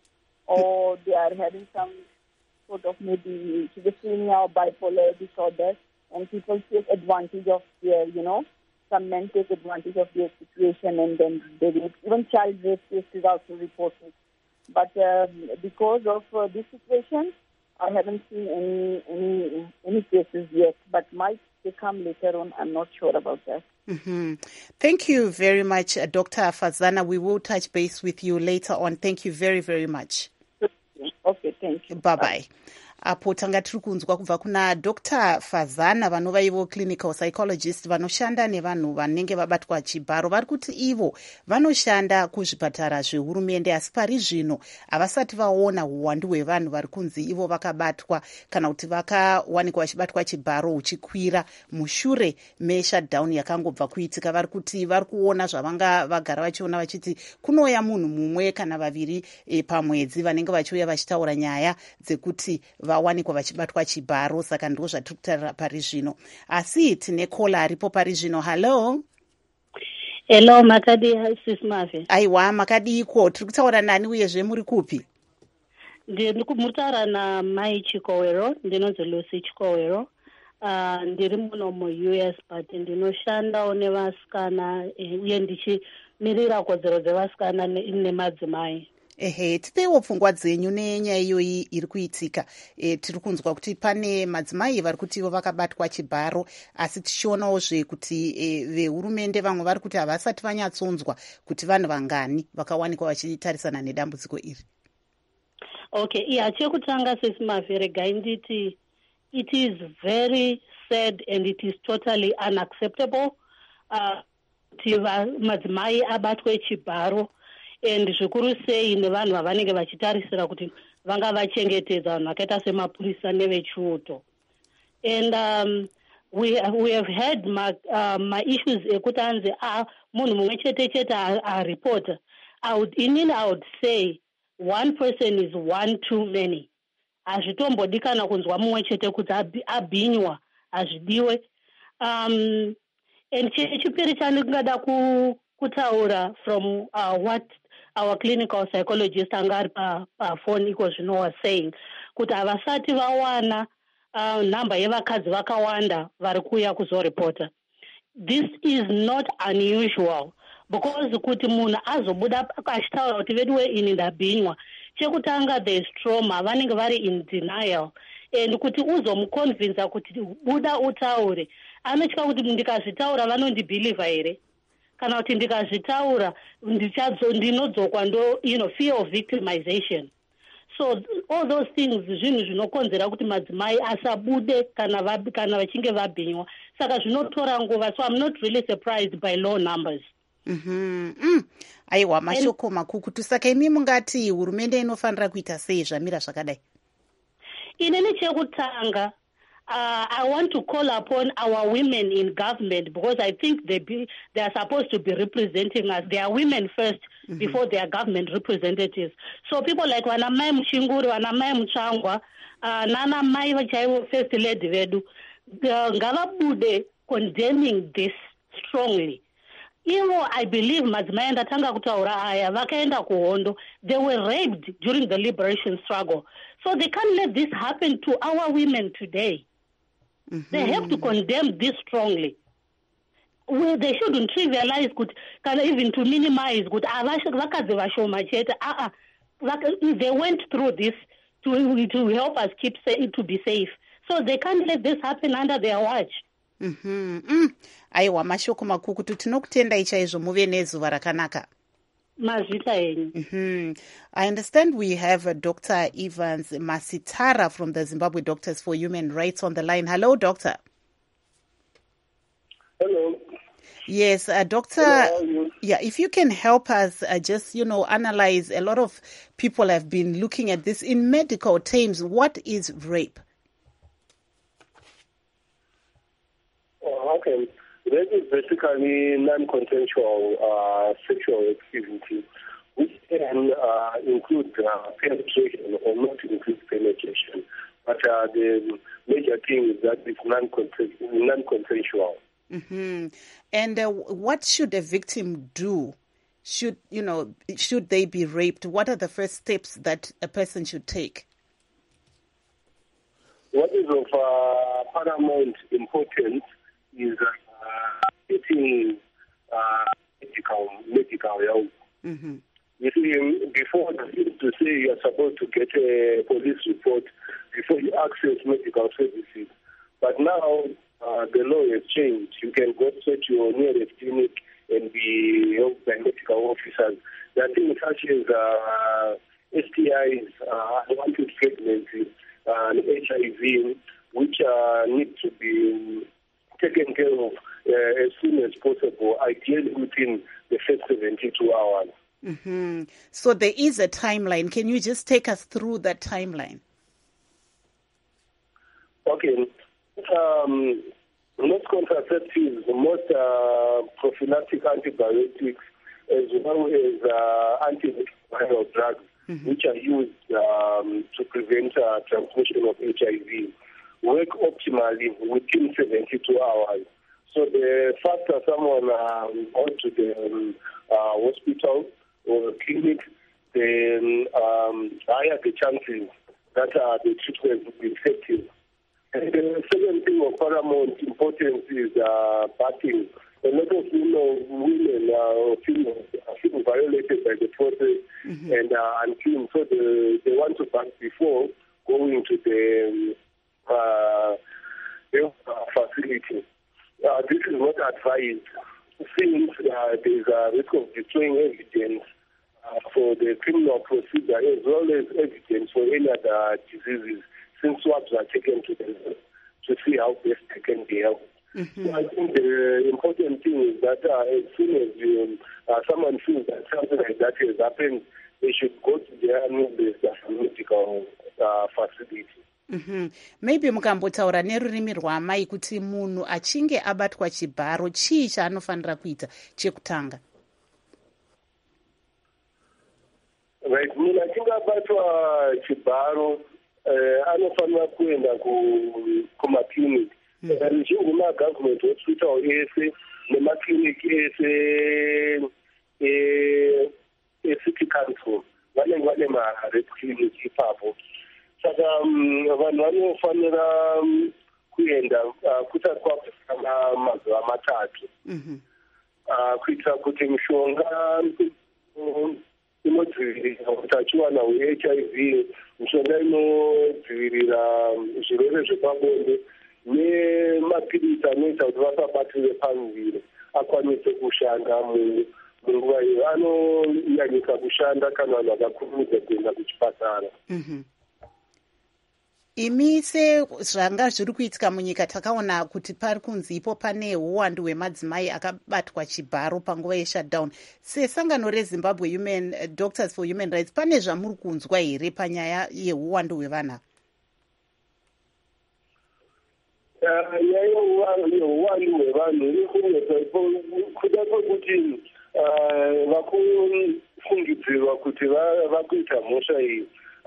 [SPEAKER 6] or they are having some sort of maybe schizophrenia or bipolar disorder, and people take advantage of their, you know, some men take advantage of their situation, and then they rape. Even child rape cases also reported. But uh, because of uh, this situation, I haven't seen any any any cases yet. But might they come later on? I'm not sure about that.
[SPEAKER 1] Mm-hmm. Thank you very much, uh, Doctor Fazana. We will touch base with you later on. Thank you very, very much.
[SPEAKER 6] Okay, thank you.
[SPEAKER 1] Bye-bye. Bye. Apo tanga tiri kunzwa kubva kuna Doctor Fazana vanova ivo clinical psychologist vanoshanda nevanhu vanenge vabatwa chibharo. Vari kuti ivo vanoshanda kuzvipatara zvehurumende, asi pari zvino havasati vaona uwandu hwevanhu vari kunzi ivo vakabatwa kana kuti vakawanikwa vachibatwa chibharo huchikwira mushure meshutdown yakangobva kuitika. Vari kuti vari kuona zvavanga vagara vachiona vachiti kunouya munhu mumwe kana vaviri e, pamwedzi vanenge vachiuya vachitaura nyaya dzekuti vawanikwa vachibatwa chibharo. Saka ndo zvatiri kutarira pari zvino, asi tine kola aripo pari zvino. Hello.
[SPEAKER 8] Hello, makadi sis Mave.
[SPEAKER 1] Aiwa, makadiko. Tiri kutaura nani uyezve muri kupi?
[SPEAKER 8] Ndiri kutaura na Mai Chikowero, ndinonzi Lucy Chikowero. Uh, ndiri muno mu-U S but ndinoshandawo nevasikana uye ndichimirira kodzero dzevasikana nemadzimai.
[SPEAKER 1] Ehe, tipewo pfungwa dzenyu nenyaya iyoyi iri kuitika. E, tiri kunzwa kuti pane madzimai vari kuti ivo vakabatwa chibharo, asi tichionawo kuti e, vehurumende vamwe vari kuti havasati vanyatsonzwa kuti vanhu vangani vakawanikwa vachitarisana nedambudziko iri.
[SPEAKER 8] Okay, iya chekutanga sisi Mavheregai nditi it is very sad and it is totally unacceptable kuti uh, madzimai abatwe chibharo, and zvikuru sei nevanhu vavanenge vachitarisira kuti vanga vachengetedza vanhu vakaita semapurisa nevechiuto. And um, we, we have had ma, uh, ma issues ekuti anzi ah, munhu mumwe chete chete aripota. I would, inini I would say one person is one too many. Hazvitombodikana kunzwa mumwe chete kuti abhinywa, hazvidiwe. Um, and chipiri chandingada kutaura from uh, what our clinical psychologist angari pa, pa phone iko zvino was saying, kuti havasati vawana uh, number yevakadzi vakawanda vari kuuya kuzoripota. This is not unusual, because kuti munhu azobuda achitaura kuti veduwe ini ndabhinywa, chekutanga there is trauma, vanenge vari in denial, and kuti uzomuconvinza kuti buda utaure, anotya kuti ndikazvitaura vanondibhiliva here, kana kuti ndikazvitaura ndinodzokwa ndo, you know, fear of victimization. So all those things zvinhu zvinokonzera kuti madzimai asabude kana vachinge vabhinywa, saka zvinotora nguva. So I'm not really surprised by low numbers.
[SPEAKER 1] Mm-hmm. Mm. Aiwa, mashoko makukutu. Saka imi mungati hurumende inofanira kuita sei zvamira zvakadai?
[SPEAKER 8] Ineni chekutanga, Uh, I want to call upon our women in government, because I think they be, they are supposed to be representing us. They are women first, mm-hmm. before they are government representatives. So people like Wanamai Mshinguri, Wanamai Mchangwa, uh, Nana Mai Vachaiwo First Lady Vedu, Ngavabude condemning this strongly. Iwo, I believe, madzimai ndatanga kutaura aya vakaenda kuhondo, they were raped during the liberation struggle. So they can't let this happen to our women today. Mm-hmm. They have to condemn this strongly. Well, they shouldn't trivialize, good, even to minimize. Good, they went through this to to help us keep to be safe. So they can't let this happen under their watch.
[SPEAKER 1] Mm-hmm. Mm. Aiwa, mashoko makukutu. Tinokutendai chaizvo, muve nezuva rakanaka. Mm-hmm. I understand we have uh, Doctor Evans Masitara from the Zimbabwe Doctors for Human Rights on the line. Hello, Doctor.
[SPEAKER 9] Hello.
[SPEAKER 1] Yes, uh, Doctor. Hello, yeah, if you can help us uh, just, you know, analyze. A lot of people have been looking at this in medical terms. What is rape?
[SPEAKER 9] Oh, okay. Rape is basically non-consensual uh, sexual activity, which can uh, include uh, penetration or not include penetration. But uh, the major thing is that it's non-consensual.
[SPEAKER 1] Mm-hmm. And uh, what should a victim do? Should, you know, should they be raped? What are the first steps that a person should take?
[SPEAKER 9] What is of uh, paramount importance is uh, getting uh, medical, medical help.
[SPEAKER 1] Mm-hmm.
[SPEAKER 9] You see, before they used to say you are supposed to get a police report before you access medical services. But now uh, the law has changed. You can go straight to your nearest clinic and be helped by medical officers. There are things such as uh, S T Is, uh, unwanted pregnancy, uh, and H I V, which uh, need to be taken care of uh, as soon as possible, ideally within the first seventy-two hours.
[SPEAKER 1] Mm-hmm. So there is a timeline. Can you just take us through that timeline?
[SPEAKER 9] Okay. Um, most contraceptives, most uh, prophylactic antibiotics, as well as uh, antiretroviral drugs, mm-hmm. which are used um, to prevent uh, transmission of H I V, work optimally within seventy-two hours. So the faster someone um, goes to the um, uh, hospital or clinic, then um, higher the chances that uh, the treatment will be effective. And the second thing of paramount importance is uh, batting. A lot of you know, women uh, feel, feel violated by the process mm-hmm. and uh, unclean, so they, they want to bat before going to the uh, health facility. Uh, this is not advised, since uh, there is a risk of destroying evidence uh, for the criminal procedure as well as evidence for any other diseases, since swabs are taken to the to see how best they can be helped. Mm-hmm. So I think the important thing is that uh, as soon as you, uh, someone feels that something like that has happened, they should go to their nearest medical uh, facility.
[SPEAKER 1] Mm-hmm. Maybe mukambotaura nerurimi rwamai kuti munhu achinge abatwa chibharo chii chaanofanira kuita chekutanga?
[SPEAKER 9] Right, munhu achinge abatwa chibharo Uh, anofanira kuenda kumakliniki ruzhinji magavhumenti hospital ese nemakliniki ese ecity council vanenge vane marep clinic ipapo. Saka vanhu vanofanira kuenda kusati kwakusana mazuva matatu kuitira kuti mishonga inodzivirira utachiwana hwe-H I V, mishonga inodzivirira zvirwere zvepabonde nemapirisi anoita kuti vasabatire pamuviri akwanise kushanda munguva iyo. Anonyanyisa kushanda kana vanhu vakakurumidza kuenda kuchipatara.
[SPEAKER 1] Imi sezvanga zviri kuitika munyika takaona kuti pari kunzi ipo pane uwandu hwemadzimai akabatwa chibharo panguva yeshutdown. Sesangano reZimbabwe Human uh, Doctors for Human Rights, pane zvamuri kunzwa here panyaya yeuwandu hwevanhu?
[SPEAKER 9] Nyaya yeuwandu hwevanhu iri kunetsa kuda kwekuti vakufungidzirwa kuti vakuita mhosva iyi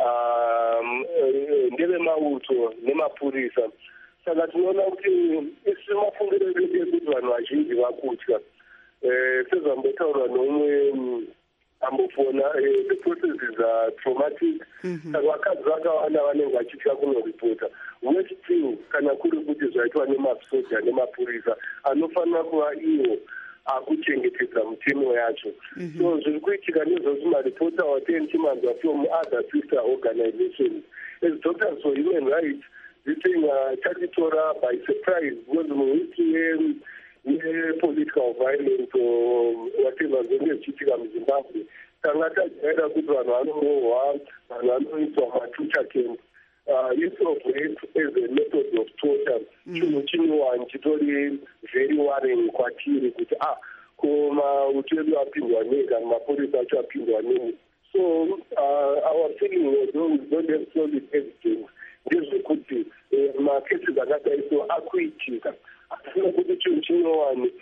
[SPEAKER 9] ndevemauto nemapurisa. Saka tinoona kuti isi mafungiro edu ekuti vanhu vazhinji vakutya. Sezvambotaurwa nomwe ambofona, the process is uh, traumatic. Saka vakadzi vakawanda vanenge vachitya kunoripota. Worst thing kana kuri kuti zvaitwa nemasoja nemapurisa anofanira kuva iwo akuchengetedza mutemo yacho. Mm-hmm. So zviri kuitika nezvoti maripota watenchimanzwa from other sister organizations. As Doctors for Human Rights, this thing uh, tachitora by surprise because muhistory ye-political violence or whatever zvenge zvichiitika muZimbabwe. Tanga tajaira kuti vanhu vanorohwa, vanhu vanoitwa matucha camp. Uh, use of rape as a method of torture chinhu chinowani chitori very worrying kwatiri kuti ah koma utedu apindwa nei kana mapurisa acho apindwa nei. So uh, our feeling was we don't have solid evidence ndezvekuti macases akadai so akuitika. Asina kuti chinhu chinowani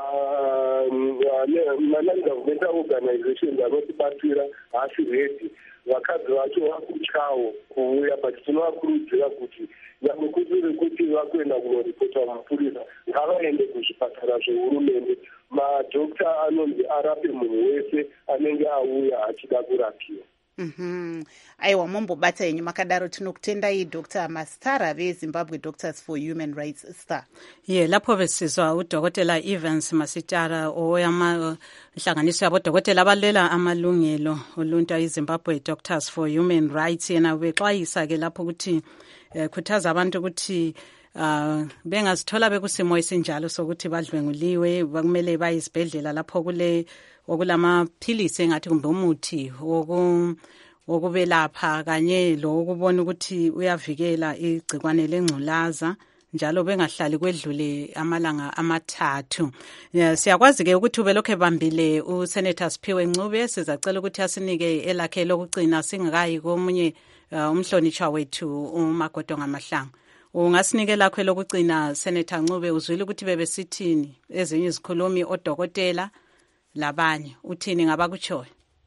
[SPEAKER 9] ma-non-governmental organizations anotibatsira haasi ready. Vakadzi vacho vakutyawo kuuya, but tinovakurudzira kuti nyangwe kusiri kuti vanoda kuenda kunoripota mapurisa ngavaende kuzvipatara zvehurumende. Madhokta anonzi arape munhu wese anenge auya achida kurapiwa.
[SPEAKER 1] Mhm. Aiwa, mumbobata yenyu makadaro. Tinokutendai Doctor Mastara veZimbabwe Doctors for Human Rights Star.
[SPEAKER 2] Ye lapho besizwa udokotela Evans Masitara oyama inhlanganiso yabodokotela abalela amalungelo oluntu eZimbabwe Doctors for Human Rights, yena bexwayisa ke lapho ukuthi khuthaza abantu ukuthi Uh, bengazithola bekusimo esinjalo sokuthi badlwenguliwe, bakumele bayisibhedlela lapho kule okulamaphilisi engathi kumbe umuthi woku wokubelapha kanye lo ukubona ukuthi uyavikela igcikwane lengculaza, njalo bengahlali kwedlule amalanga amathathu. Siyakwazi ke ukuthi ubelokhe bambile uSenator Siphiwe Ncube, sizacela ukuthi asinike elakhe lokucina singakayi komunye uh, umhlonishwa wethu uMagodo Ngamahlangu. Ungasinike lakho lokucina Senator Ncube, uzwile ukuthi bebesithini ezinye izikhulumi odokotela labanye, uthini ngabakutshoyo?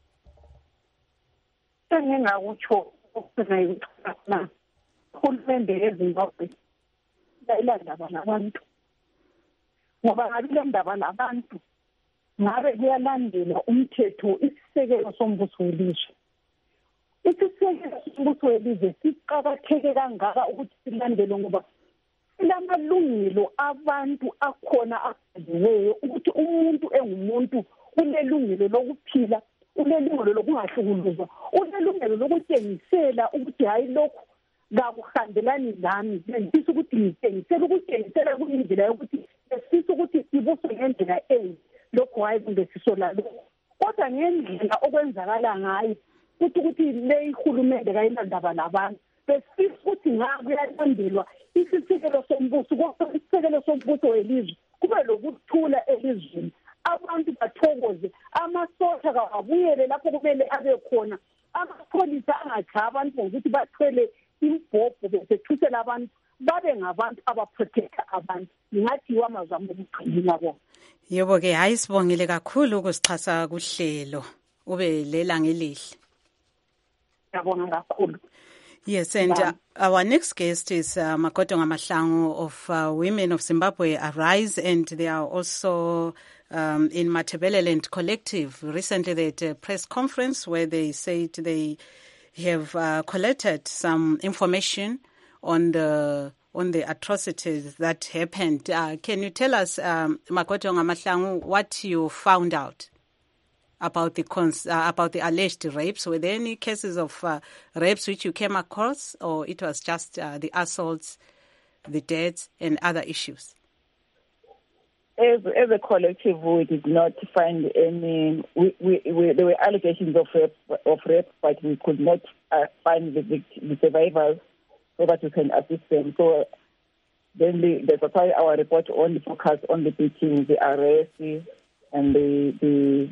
[SPEAKER 5] Engingakutsho ukugcina ukuxhasana uhulumende eZimbabwe ilandaba labantu, ngoba ngabe le ndaba labantu ngabe kuyalandela umthetho isisekelo sombuso welizwe. Isisekelo sombuso welizwe siqakatheke kangaka ukuthi silandele, ngoba silamalungelo abantu akhona abhaliweyo ukuthi umuntu engumuntu unelungelo lokuphila, unelungelo lokungahlukuluzwa, unelungelo lokutshengisela ukuthi hayi lokhu kakuhambelani lami, bengifisa ukuthi ngitshengisele ukutshengisela kuyindlela yokuthi besifisa ukuthi sibuso ngendlela enye, lokhu hayi kumbe sisolalo, kodwa ngendlela okwenzakala ngayo ukuthi ukuthi le ihulumende kayilandaba labantu besifisa ukuthi ngakuyalandelwa isisekelo sombuso, kodwa isisekelo sombuso welizwe kube lokuthula elizweni, abantu bathokoze, amasosha kawabuyele lapho kumele abe khona, amapholisa angacha abantu ngokuthi bathwele imbhobho besethusela abantu, babe ngabantu abaprotecta abantu. Ngathi wamazama ukugcina bona.
[SPEAKER 2] Yebo ke, hayi sibongile kakhulu ukusixhasa kuhlelo, ube lela ngelihle.
[SPEAKER 5] Yabonga kakhulu.
[SPEAKER 2] Yes, and uh, our next guest is uh, Magodo Ngamahlangu of uh, Women of Zimbabwe Arise, and they are also um, in Matebeleland Collective. Recently they had a press conference where they said they have uh, collected some information on the on the atrocities that happened. Uh, can you tell us, um, Magodo Ngamahlangu, what you found out about the cons- uh, about the alleged rapes? Were there any cases of uh, rapes which you came across, or it was just uh, the assaults, the deaths, and other issues?
[SPEAKER 10] As, as a collective, we did not find any. We, we, we, there were allegations of rape, of rape, but we could not uh, find the, vict- the survivors so that we can assist them. So then the, that's why our report only focused on the beating, the arrests, and the the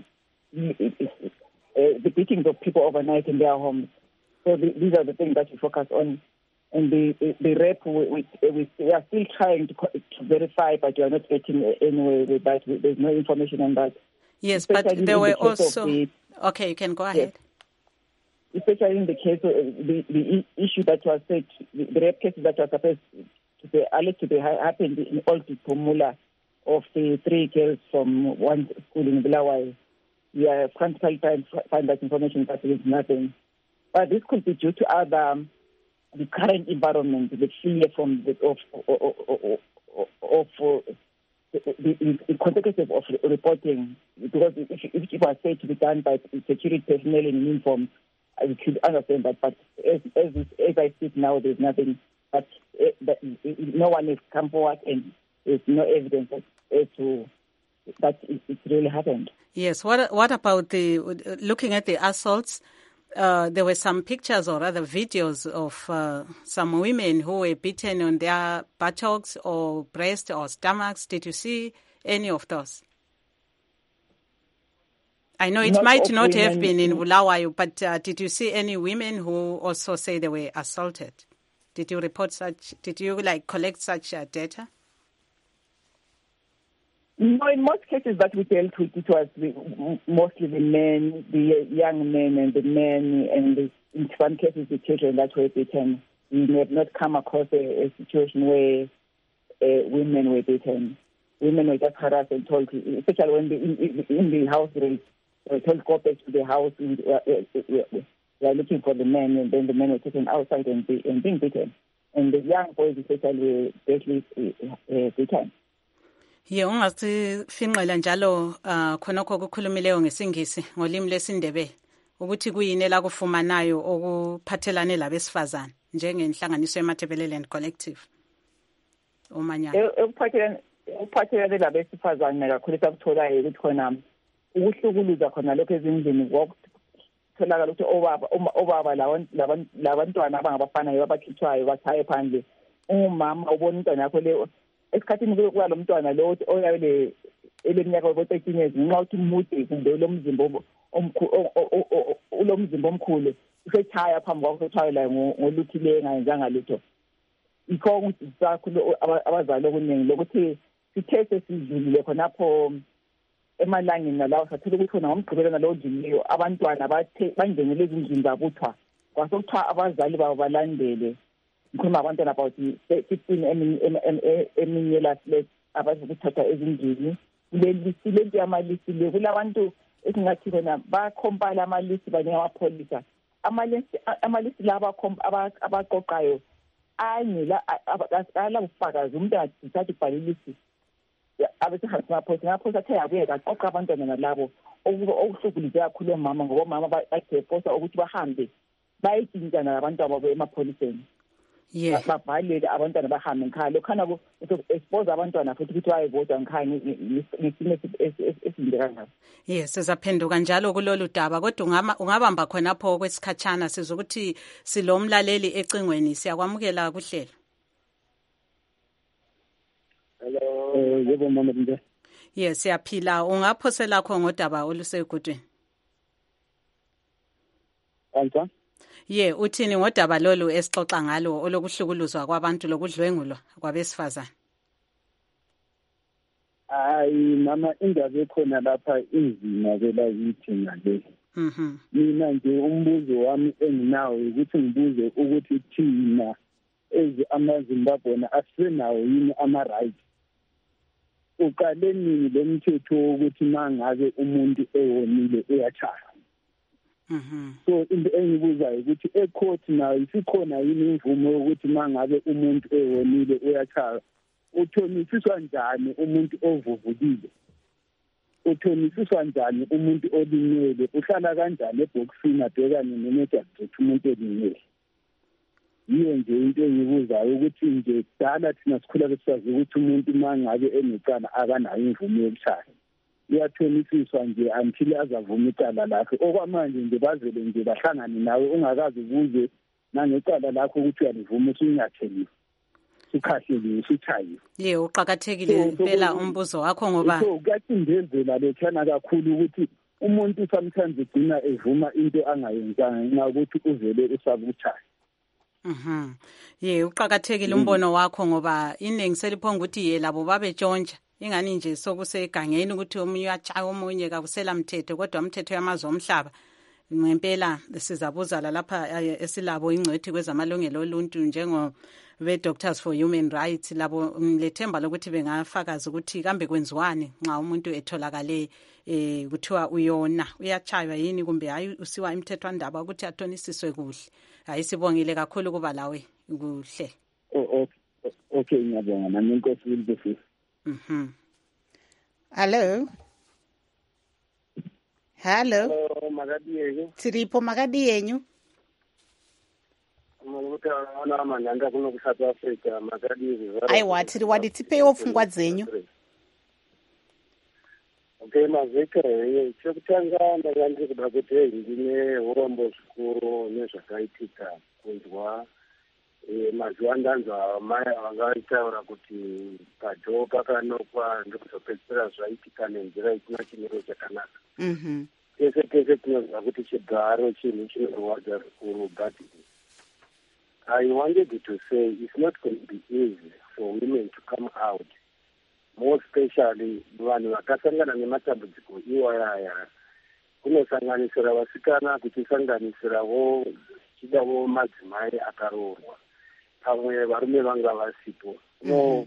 [SPEAKER 10] the beatings of people overnight in their homes. So the, these are the things that we focus on. And the the, the rape, we, we, we are still trying to, to verify, but we are not getting anywhere with that. There's no information on that.
[SPEAKER 2] Yes, especially but there were the also... The, okay, you can go ahead.
[SPEAKER 10] Yes, especially in the case of the, the issue that was said, the, the rape cases that were supposed to be alleged to be happened in Old Pumula of the three girls from one school in Bulawayo. We are frantically trying to find that information, but there is nothing. But this could be due to other, um, the current environment, the fear from the, of, of, of, of uh, the, the, the consequences of reporting. Because if, if it was said to be done by security personnel in uniform, I could understand that. But as, as, as I speak now, there's nothing. But uh, that, no one has come forward, and there's no evidence as to that it, it really happened.
[SPEAKER 2] Yes. What what about the looking at the assaults? Uh, there were some pictures or rather videos of uh, some women who were beaten on their buttocks or breast or stomachs. Did you see any of those? I know it not might not women. have been in Bulawayo, but uh, did you see any women who also say they were assaulted? Did you report such? Did you like collect such uh, data?
[SPEAKER 10] No, in most cases that we dealt with, it was the, mostly the men, the young men and the men, and the, in some cases the children that were beaten. We have not come across a, a situation where uh, women were beaten. Women were just harassed and told, especially when they, in, in the house race, they were told go back to the house. We are looking for the men, and then the men were taken outside and, be, and being beaten. And the young boys especially were badly uh, beaten.
[SPEAKER 2] Ye ungasifinqela njalo uh, khonokho okukhulumileyo ngesingisi ngolimi lesindebele ukuthi kuyini la kufumanayo okuphathelane labesifazana njengenhlanganiso yeMatabeleland Collective omanyana
[SPEAKER 10] ekuphathelane ekuphathelane labesifazana kakhulu sakutholayo ukuthi khona ukuhlukuluza khona lokho ezindlini kwakutholakala ukuthi obaba obaba labantwana abangabafana abakhithwayo bathaye phandle umama ubona umntwana yakho le esikhathini kuba lo mntwana lo oyale eleminyaka yo-thirteen years nxa uthi mude kumbe ulomzimba omkhulu ulomzimba omkhulu usethaya phambi kwakho uthayela ngoluthileyo engayenzanga lutho ikho ukuthi kakhulu abazali okuningi lokuthi sithe sesidlulile khonapho emalangeni nalawo sathola ukuthi khona ngomgqibelo nalowo odlulileyo abantwana bathe bangenele ezindlini zabuthwa kwasokuthiwa abazali babo balandele ngikhuluma abantwana about fifteen eminye last abazokuthatha ezindlini kulelisi lento yamalisi le kulabantu esingathi khona bakhompala amalisi banika amapholisa amalisi amalisi laba abaqoqayo anyela akala ufakazi umuntu athatha ibhalilisi abethi ngaphosa ngaphosa athe yabuye kaqoqa abantwana nalabo okuhlukulise kakhulu omama ngoba mama bayeposa ukuthi bahambe bayitshintshana labantu ababo emapholiseni
[SPEAKER 2] yeah
[SPEAKER 10] babalele abantwana bahambe ngikhaya lokhana ku expose abantwana futhi ukuthi bayevota ngikhaya ngesimo esinde kanjalo
[SPEAKER 2] yes sizaphenduka njalo kulolu daba kodwa ungama ungabamba khonapho kwesikhatshana sizokuthi silomlaleli ecingweni siyakwamukela kuhlelo.
[SPEAKER 7] Hello eh yebo mama Nje.
[SPEAKER 2] Yes siyaphila ungaphosela lakho ngodaba olusegudweni.
[SPEAKER 7] Anta
[SPEAKER 2] Ye uthini ngodaba lolu esixoxa ngalo olokuhlukuluzwa kwabantu lokudlwengulwa kwabesifazana?
[SPEAKER 7] Hayi mama indaba ekhona lapha inzima vela yithi ngale.
[SPEAKER 2] Mhm.
[SPEAKER 7] Mina nje umbuzo wami enginawo ukuthi ngibuze ukuthi thina ezi amaZimbabweana asenawo yini ama rights. Uqale nini lemthetho ukuthi mangabe umuntu ewonile uyachaya.
[SPEAKER 2] Mhm.
[SPEAKER 7] So into engibuza ukuthi ecourt nayo isikhona yini imvumo ukuthi mangabe umuntu ewonile uyachaya uthonisiswa njani umuntu ovuvukile uthonisiswa njani umuntu olimele uhlala kanjani eboxini abhekane nemediatrix umuntu olimele yiyo nje into engibuzayo ukuthi nje dala thina sikhula besisazi ukuthi umuntu mangabe enecala akanayo imvumo yokuchaya uyathonisiswa nje until azavuma icala lakhe okwamanje nje bazele nje bahlangane nawe ungakazi ubuze nangecala lakho ukuthi uyalivuma usunyatheliwe sikhahleliwe usichayiwe
[SPEAKER 2] ye uqhakathekile impela umbuzo wakho ngoba
[SPEAKER 7] so kuyacindezela lethana kakhulu ukuthi umuntu sometimes ugcina evuma into angayenzanga nxa ukuthi uvele usabuchaya.
[SPEAKER 2] Mhm. Ye uqhakathekile umbono wakho ngoba iningi seliphonga ukuthi ye labo babetshontsha ingani nje sokusegangeni ukuthi omunye uyachaya omunye kakusela mthetho kodwa umthetho yamazwe omhlaba ngempela sizabuzala lapha esilabo ingcwethi kwezamalungelo oluntu njengo be Doctors for Human Rights labo lethemba lokuthi bengafakaza ukuthi kambe kwenziwani nxa umuntu etholakale eh kuthiwa uyona uyachaywa yini kumbe hayi usiwa imthethwandaba ukuthi athonisiswe kuhle. Hayi sibongile kakhulu kuba lawe kuhle.
[SPEAKER 7] Oh okay ngiyabonga nami inkosi ulibese.
[SPEAKER 2] Mhm.
[SPEAKER 1] Hello. Hello.
[SPEAKER 9] Hello magadi yenyu.
[SPEAKER 1] Tiripo magadi yenyu.
[SPEAKER 9] Muluta ona mananda kuno ku South Africa magadi izizara.
[SPEAKER 1] Aiwa tiri waditipe ofungwa dzenyu.
[SPEAKER 9] Okay mazekere chokutanga ndakanje kuda kuti ndine urombo zvikuru nezvakaitika kunzwa eh mazuva ndanzwa mai vangaitaura kuti padho pakanokwa ndokuzopedzisira zvaitika nenzira isina chimiro chakanaka.
[SPEAKER 1] Mhm.
[SPEAKER 9] Pese pese tinozwa kuti chigaro chinhu chinorwadza zvikuru but I wanted to say it's not going to be easy for women to come out, more especially vanhu vakasangana nematambudziko iwayaya kunosanganisira vasikana kuchisanganisirawo chidawo madzimai akaroorwa pamwe varume vanga vasipo. No,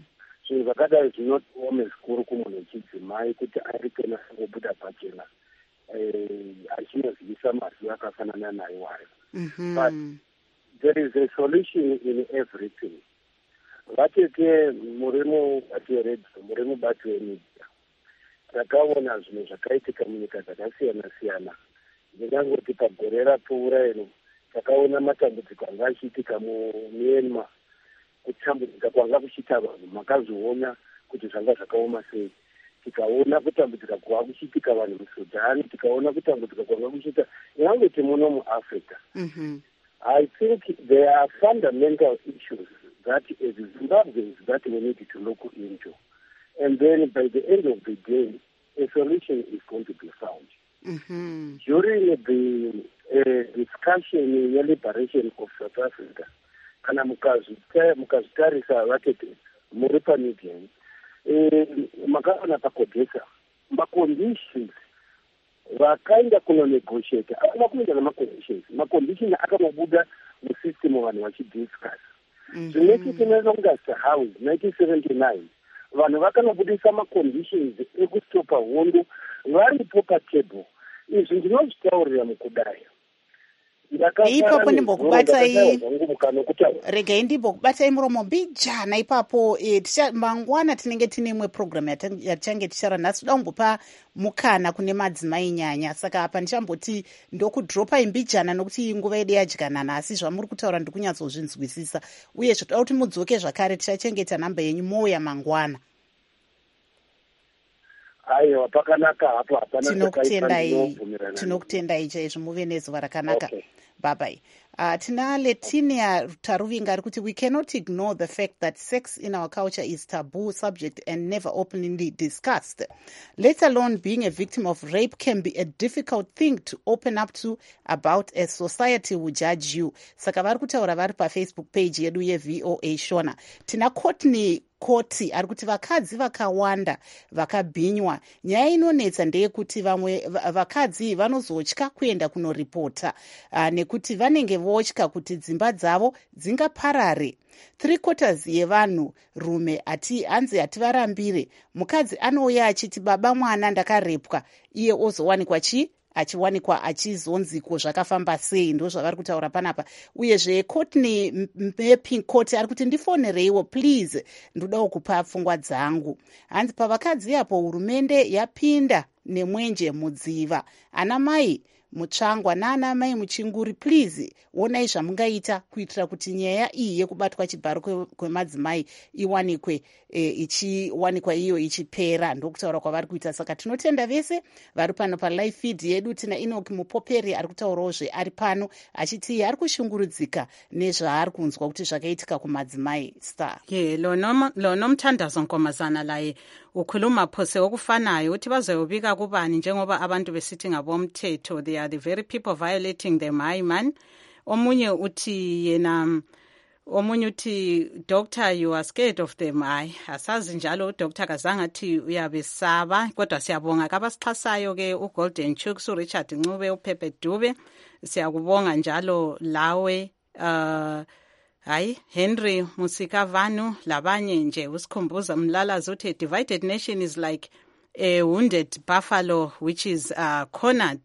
[SPEAKER 9] zvinhu zvakadai zvinotiome zvikuru kumunhu wechidzimai kuti aripe nasangobuda pachena achinozivisa mazivo akafanana naiwayo. But there is a solution in everything. Vatete muri mubati weredio, muri mubati wemedia, takaona zvinhu zvakaitika munyika dzakasiyana siyana. Ndingangoti pagore rapfuura ino takaona matambudziko anga achiitika muMyanmar, kutambudzika kwanga kuchiita vanhu makazviona kuti zvanga zvakaoma sei. Tikaona kutambudzika kwanga kuchiitika vanhu muSudan, tikaona kutambudzika kwanga kuchiita nyangoti muno muAfrica. I think there are fundamental issues that as Zimbabweans that we need to look into. And then by the end of the day, a solution is going to be found. Mm-hmm. During the uh, discussion in the liberation of South Africa, kana mukazitarisa vakete muri pamedia, makaona pakodesa maconditions vakaenda kunonegotiate akana kuenda namaconditions macondition akamabuda musystem vanhu vachidiscuss. Zvinoiti tinalongest house nineteen seventy-nine vanhu vakanobudisa maconditions ekustopa hondo varipo patable. Izvi ndinozvitaurira mukudai
[SPEAKER 1] ipapo ndimbokubatai regai ndimbokubatai muromo mbijana ipapo e, tisha, mangwana tinenge tine imwe program yatichange tichara nhasi toda kumbopa mukana kune madzimai nyanya, saka apa ndichamboti ndokudropai mbijana nokuti nguva yedu yadyana nhasi zvamuri kutaura ndikunyatsozvinzwisisa uye zvotoda kuti mudzoke zvakare tichachengeta nhamba yenyu mouya mangwana.
[SPEAKER 9] Aiwa pakanaka hapo hapana.
[SPEAKER 1] Tinokutendai tinokutendai chaizvo muve nezuva rakanaka. Okay. Bye bye. Uh, tina Letinia Taruvinga ari kuti we cannot ignore the fact that sex in our culture is taboo subject and never openly discussed. Let alone being a victim of rape can be a difficult thing to open up to about as society will judge you. Saka vari kutaura vari paFacebook page yedu yeV O A Shona. Tina Courtney koti ari kuti vakadzi vakawanda vakabhinywa. Nyaya inonetsa ndeyekuti vamwe vakadzi vanozotya kuenda kunoripota uh, nekuti vanenge votya kuti dzimba dzavo dzingaparare. Three quarters yevanhu rume ati hanzi hativarambire. Mukadzi anouya achiti baba mwana ndakarepwa, iye ozowanikwa chi achiwanikwa achizonziko zvakafamba sei. Ndo zvavari kutaura panapa. Uyezve Courtney Pink Court ari kuti ndifonereiwo please, ndodawo kupa pfungwa dzangu. Hanzi pavakadzi apo hurumende yapinda nemwenje mudziva. Ana mai mutsvangwa naana mai muchinguri please onai zvamungaita kuitira kuti nyaya iyi yekubatwa chibharo kwemadzimai iwanikwe e, ichiwanikwa iyo ichipera. Ndokutaura kwavari kuita. Saka tinotenda vese vari pano palive feed yedu. Tina Enoch Mupoperi ari kutaurawo zve ari pano achiti ari kushungurudzika nezvaari kunzwa kuti zvakaitika kumadzimai. Star
[SPEAKER 2] ye lo nomthandazo nkomazana laye ukhuluma phose okufanayo uthi bazoyobika kubani njengoba abantu besithi ngabomthetho they are the very people violating them. Hayi man, omunye uthi yena omunye uthi doctor you are scared of them. Hayi asazi njalo udoctor kazange athi uyabesaba, kodwa siyabonga kabasixhasayo ke uGolden Chooks uRichard Ncube uPepe Dube siyakubonga njalo lawe uh hayi Henry Musika Vanu labanye nje usikhumbuza Mlalazi uthi a divided nation is like a wounded buffalo which is uh, cornered.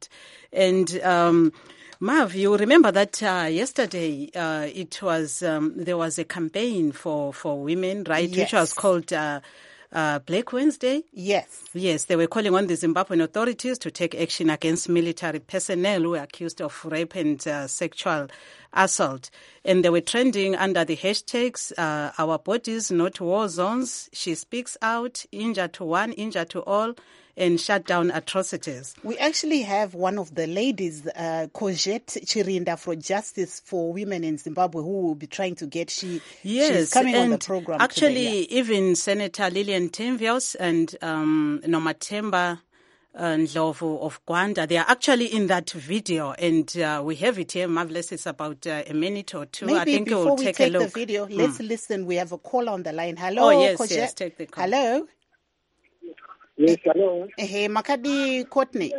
[SPEAKER 2] And um Mav, you remember that uh, yesterday uh, it was um, there was a campaign for for women, right?
[SPEAKER 1] Yes.
[SPEAKER 2] Which was called uh, uh, Black Wednesday.
[SPEAKER 1] Yes.
[SPEAKER 2] Yes, they were calling on the Zimbabwean authorities to take action against military personnel who were accused of rape and uh, sexual assault. And they were trending under the hashtags, uh, our bodies, not war zones. She speaks out, injure to one, injure to all, and shut down atrocities.
[SPEAKER 1] We actually have one of the ladies, uh, Cojet Chirinda, for Justice for Women in Zimbabwe, who will be trying to get, she,
[SPEAKER 2] yes,
[SPEAKER 1] she's coming
[SPEAKER 2] and
[SPEAKER 1] on the program
[SPEAKER 2] actually,
[SPEAKER 1] today, yeah.
[SPEAKER 2] Even Senator Lillian Timvios and um, Nomatemba Ndlovu of Gwanda, they are actually in that video, and uh, we have it here. Marvelous, it's about uh, a minute or two.
[SPEAKER 1] Maybe
[SPEAKER 2] I think
[SPEAKER 1] before
[SPEAKER 2] we'll
[SPEAKER 1] we
[SPEAKER 2] take,
[SPEAKER 1] take
[SPEAKER 2] a look.
[SPEAKER 1] the video, let's mm. listen. We have a caller on the line. Hello,
[SPEAKER 2] oh, yes,
[SPEAKER 1] Cojet.
[SPEAKER 2] yes, take the call.
[SPEAKER 1] Hello.
[SPEAKER 9] Yes, hello.
[SPEAKER 1] Ehe, Makadi Courtney.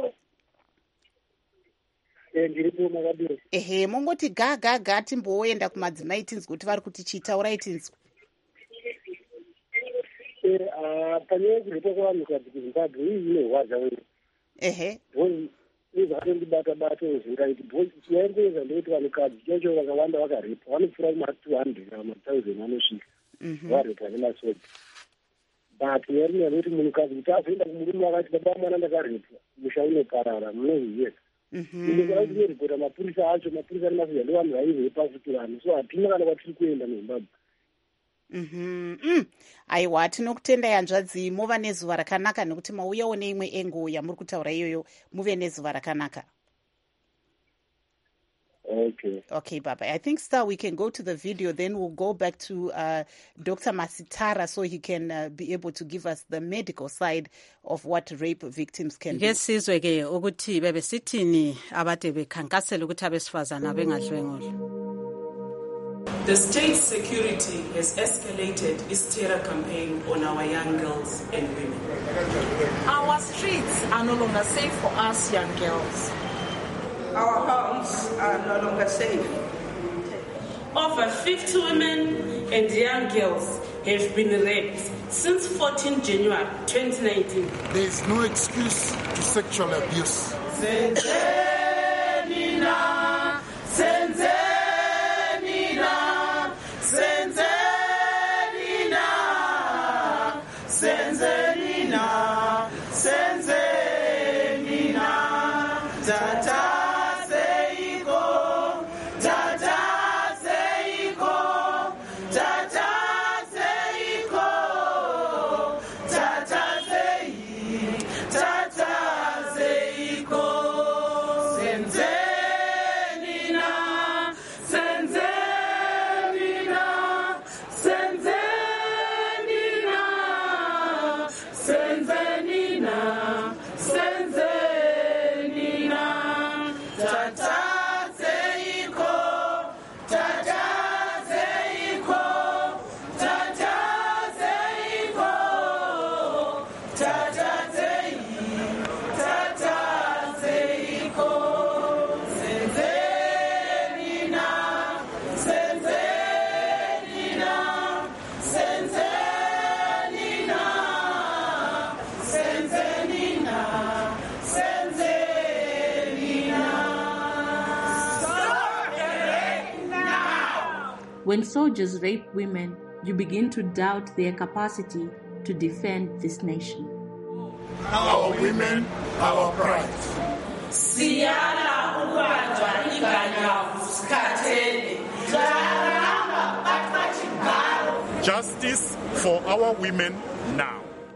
[SPEAKER 1] Ehe, mongoti ga ga ga timboenda kumadzimai tinzwe kuti vari kuti chitaurai tinzwe.
[SPEAKER 9] ke apanye kulipo kwami kwa Zimbabwe yini waza wewe
[SPEAKER 1] ehe
[SPEAKER 9] boy izake ndibata bata uzira kuti boy yenza ndoti vanikazi chocho vakawanda vakaripa vanopfura kuma two hundred ama thousand anosvika varipa nemasodi but yerine kuti munikazi kuti azoenda kumurume akati baba mwana ndakaripa musha unoparara munozviyeka ndikora kuti ripota mapurisa acho mapurisa ari mafija ndo vanhu vaivepa futurano so hatina kana kwatiri kuenda muzimbabwe.
[SPEAKER 1] Mhm. Mm. Aiwa tinokutendai hanzvadzi muva nezuva rakanaka nekuti mauyawo neimwe engo yamuri kutaura iyoyo muve nezuva rakanaka.
[SPEAKER 9] Okay.
[SPEAKER 1] Okay, Baba. I think, Star, we can go to the video, then we'll go back to uh, Doctor Masitara so he can uh, be able to give us the medical side of what rape victims can do.
[SPEAKER 2] Yes, sizwe ke ukuthi bebesithini abade bekhankasela ukuthi abesifazana bengadlwengulwa.
[SPEAKER 11] The state security has escalated its terror campaign on our young girls and women.
[SPEAKER 12] Our streets are no longer safe for us young girls.
[SPEAKER 13] Our homes are no longer safe.
[SPEAKER 11] Over fifty women and young girls have been raped since fourteenth January twenty nineteen.
[SPEAKER 14] There is no excuse to sexual abuse.
[SPEAKER 11] Senzenina, senzenina, senzenina, senzenina, senzenina, tata.
[SPEAKER 15] When soldiers rape women, you begin to doubt their capacity to defend this nation.
[SPEAKER 14] Our women, our pride. Justice for our women now.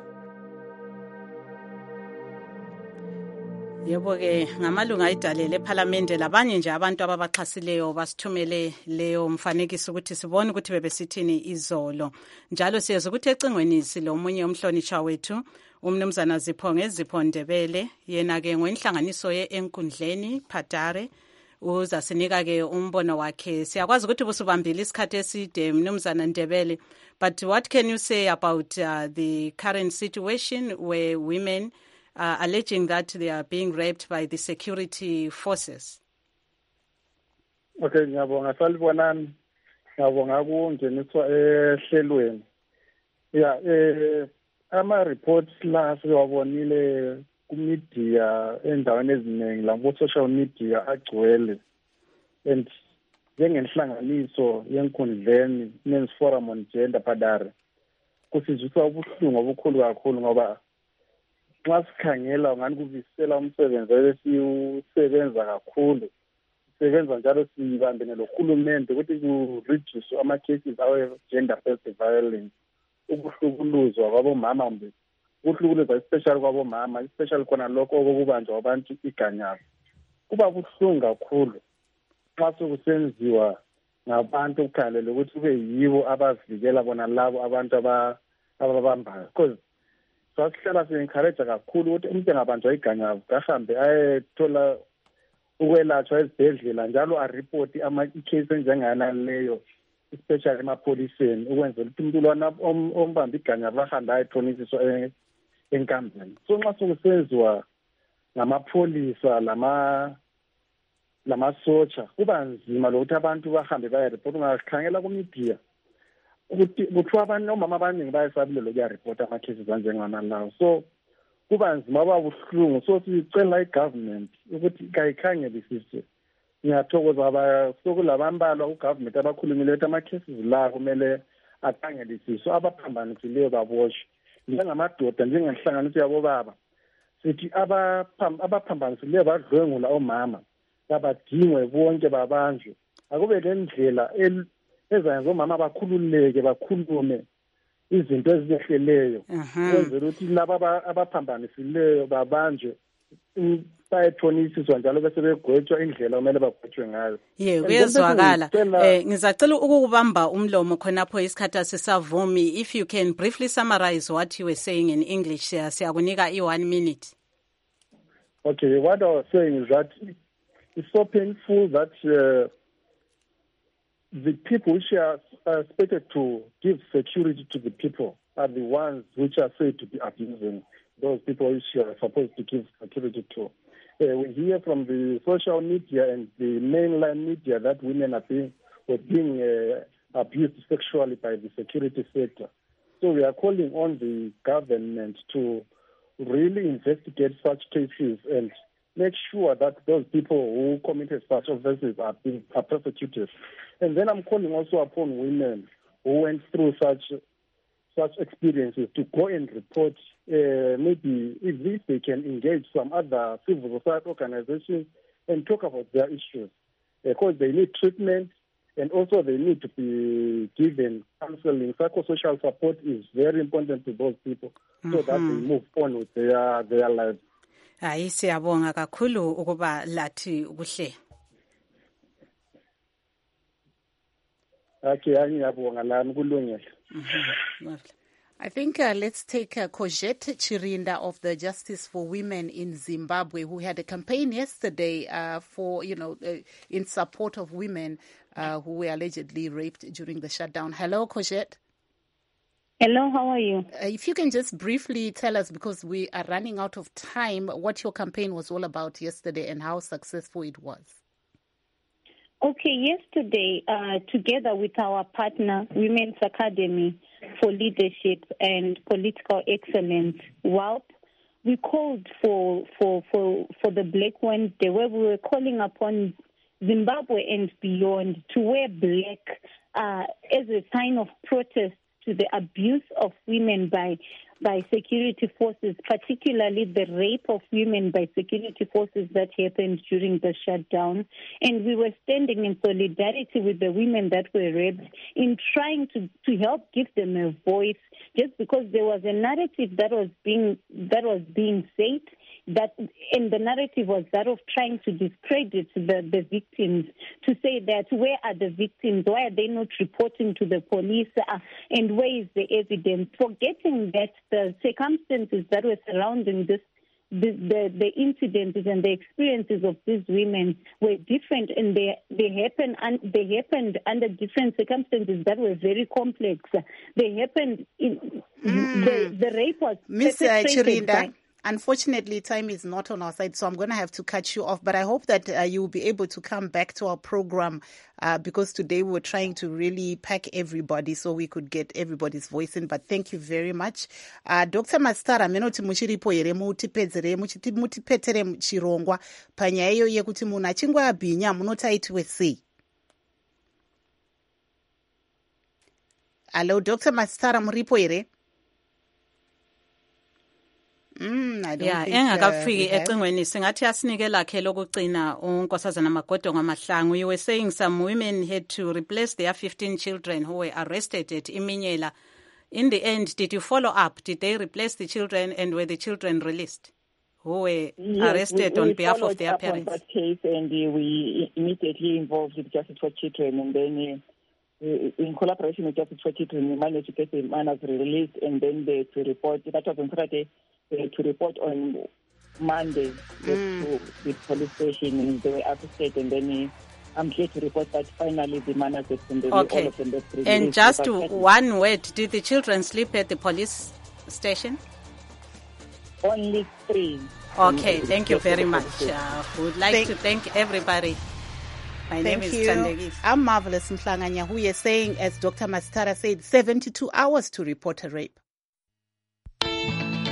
[SPEAKER 2] Yebo ke ngamalunga ayidalele eParliament labanye nje abantu ababaxhasileyo basithumele leyo mfanekiso ukuthi sibone ukuthi bebesithini izolo. Njalo siyeza ukuthi ecingweni silomunye umhlonitsha wethu umnumzana Zipho Zipho Ndebele yena ke ngoinhlanganiso ye-enkundleni Phatare uza sinika ke umbono wakhe. Siyakwazi ukuthi busubambile isikhathi eside mnumzana Ndebele, but what can you say about uh, the current situation where women Uh, alleging that they are being raped by the security forces?
[SPEAKER 16] Okay, ngiyabonga salibonani. Ngiyabonga ukungeniswa ehlelweni. Yeah, eh ama reports la siwabonile ku media endaweni eziningi la ku social media agcwele. And njengenhlanganiso yenkundleni Men's Forum on Gender Phatare kusizwisa ubuhlungu obukhulu kakhulu ngoba nxa sikhangela ngani kuvisela umsebenzi esiwusebenza kakhulu sisebenza njalo sibambene lohulumende ukuthi ku-reduce ama-cases awe-gender-based violence, ukuhlukuluzwa kwabomama mbe ukuhlukuluzwa especially kwabomama, especially khona lokho okubanjwa abantu iganyavu. Kuba buhlungu kakhulu nxa sokusenziwa ngabantu ukukhalela ukuthi kube yibo abavikela bona labo abantu ababambayo. Because sasihlala si-encourage kakhulu ukuthi umuntu engabanjwa iganyavu kahambe ayethola ukwelatshwa ezibhedlela njalo aripoti ama-case enjengana leyo especially emapholiseni ukwenzela ukuthi umuntu lwana ombamba iganyavu ahambe ayethonisiswa enkambeni. So nxa sokusenziwa ngamapholisa lama lamasotsha kuba nzima lokuthi abantu bahambe bayeripoti. Ungakhangela kumedia ukuthi kuthiwa abantu omama abaningi bayasabulelo kuyaripota ama-cases anjengamalawo. So kuba nzima babuhlungu. So sicela i-government ukuthi kayikhangelisise. Ngiyathokoza sokulabambalwa ugovernment abakhulumile ukuthi ama-cases la kumele akhangelisiswe, abaphambanisileyo baboshwe. Njengamadoda njengenhlanganiso yabobaba sithi abaphambanisileyo badlwengula omama babadingwe bonke babanjwe. Akube le ndlela ezayenza omama bakhululeke bakhulume izinto ezihleleyo ukwenzela ukuthi laba abaphambanisileyo babanjwe bayethonisiswa njalo bese begwetshwa indlela kumele bagwetshwe ngayo.
[SPEAKER 2] Ye kuyezwakala. Eh ngizacela ukubamba umlomo khonapho isikhathi asisavumi. If you can briefly summarize what you were saying in English, siyakunika i one minute.
[SPEAKER 16] Okay, what I was saying is that it's so painful that uh, the people which are expected to give security to the people are the ones which are said to be abusing those people which are supposed to give security to. Uh, we hear from the social media and the mainline media that women are being were being uh, abused sexually by the security sector. So we are calling on the government to really investigate such cases and make sure that those people who committed such offenses are being are prosecuted. And then I'm calling also upon women who went through such such experiences to go and report. Uh, maybe if they can engage some other civil society organizations and talk about their issues, because they need treatment and also they need to be given counseling. Psychosocial support is very important to those people so mm-hmm. that they move on with their their lives.
[SPEAKER 2] Hayi siyabonga kakhulu ukuba lathi kuhle.
[SPEAKER 16] Okay, ngiyabonga lami kulungile.
[SPEAKER 1] I think uh, let's take uh, Courgette Chirinda of the Justice for Women in Zimbabwe, who had a campaign yesterday uh, for, you know, uh, in support of women uh, who were allegedly raped during the shutdown. Hello, Courgette.
[SPEAKER 8] Hello, how are you?
[SPEAKER 1] Uh, if you can just briefly tell us, because we are running out of time, what your campaign was all about yesterday and how successful it was.
[SPEAKER 8] Okay, yesterday, uh, together with our partner, Women's Academy for Leadership and Political Excellence, W A L P, we called for for for, for the Black Wednesday, where we were calling upon Zimbabwe and beyond to wear black uh, as a sign of protest to the abuse of women by by security forces, particularly the rape of women by security forces that happened during the shutdown. And we were standing in solidarity with the women that were raped in trying to, to help give them a voice, just because there was a narrative that was being that was being said, that and the narrative was that of trying to discredit the, the victims, to say that where are the victims, why are they not reporting to the police, uh, and where is the evidence, forgetting that the circumstances that were surrounding this The, the the incidences and the experiences of these women were different, and they they happened and they happened under different circumstances that were very complex. They happened in mm. the the rape was
[SPEAKER 1] Miss Chirinda. Unfortunately, time is not on our side, so I'm going to have to cut you off. But I hope that uh, you will be able to come back to our program uh, because today we were trying to really pack everybody so we could get everybody's voice in. But thank you very much. Uh, Doctor Mastara, menoti muchiripo ere mutipedzere mutipetere chirongwa panyaya iyo yekuti munhu achinge abhinya munotaitwe sei? Hello, Doctor Mastara, muripo ere? Mm, I don't
[SPEAKER 2] yeah,
[SPEAKER 1] think,
[SPEAKER 2] engakafiki
[SPEAKER 1] uh,
[SPEAKER 2] ecingweni singathi asinike lakhe lokugcina unkosazana Magodo Mahlangu. You were saying some women had to replace their fifteen children who were arrested at Iminyela. In the end, did you follow up? Did they replace the children, and were the children released who were
[SPEAKER 10] yes,
[SPEAKER 2] arrested
[SPEAKER 10] we,
[SPEAKER 2] on
[SPEAKER 10] we
[SPEAKER 2] behalf of their
[SPEAKER 10] up
[SPEAKER 2] parents?
[SPEAKER 10] On that case, and uh, we immediately involved with Justice for Children, and then uh, in collaboration with Justice for Children, we managed to get the minors released, and then they to report. That was on Friday. To report on Monday mm. to the police station, and they were arrested, and then uh, I'm here to report that finally the minors have been released.
[SPEAKER 2] Okay.
[SPEAKER 10] All of them have been
[SPEAKER 2] and
[SPEAKER 10] released.
[SPEAKER 2] just one word, did the children sleep at the police station?
[SPEAKER 10] Only three.
[SPEAKER 2] Okay, thank you very much. Uh, would like
[SPEAKER 1] thank
[SPEAKER 2] to thank everybody. My
[SPEAKER 1] Thank
[SPEAKER 2] name is
[SPEAKER 1] you.
[SPEAKER 2] Thandekile.
[SPEAKER 1] I'm Marvelous Mhlanga Nyahuye saying, as Doctor Masitara said, seventy-two hours to report a rape.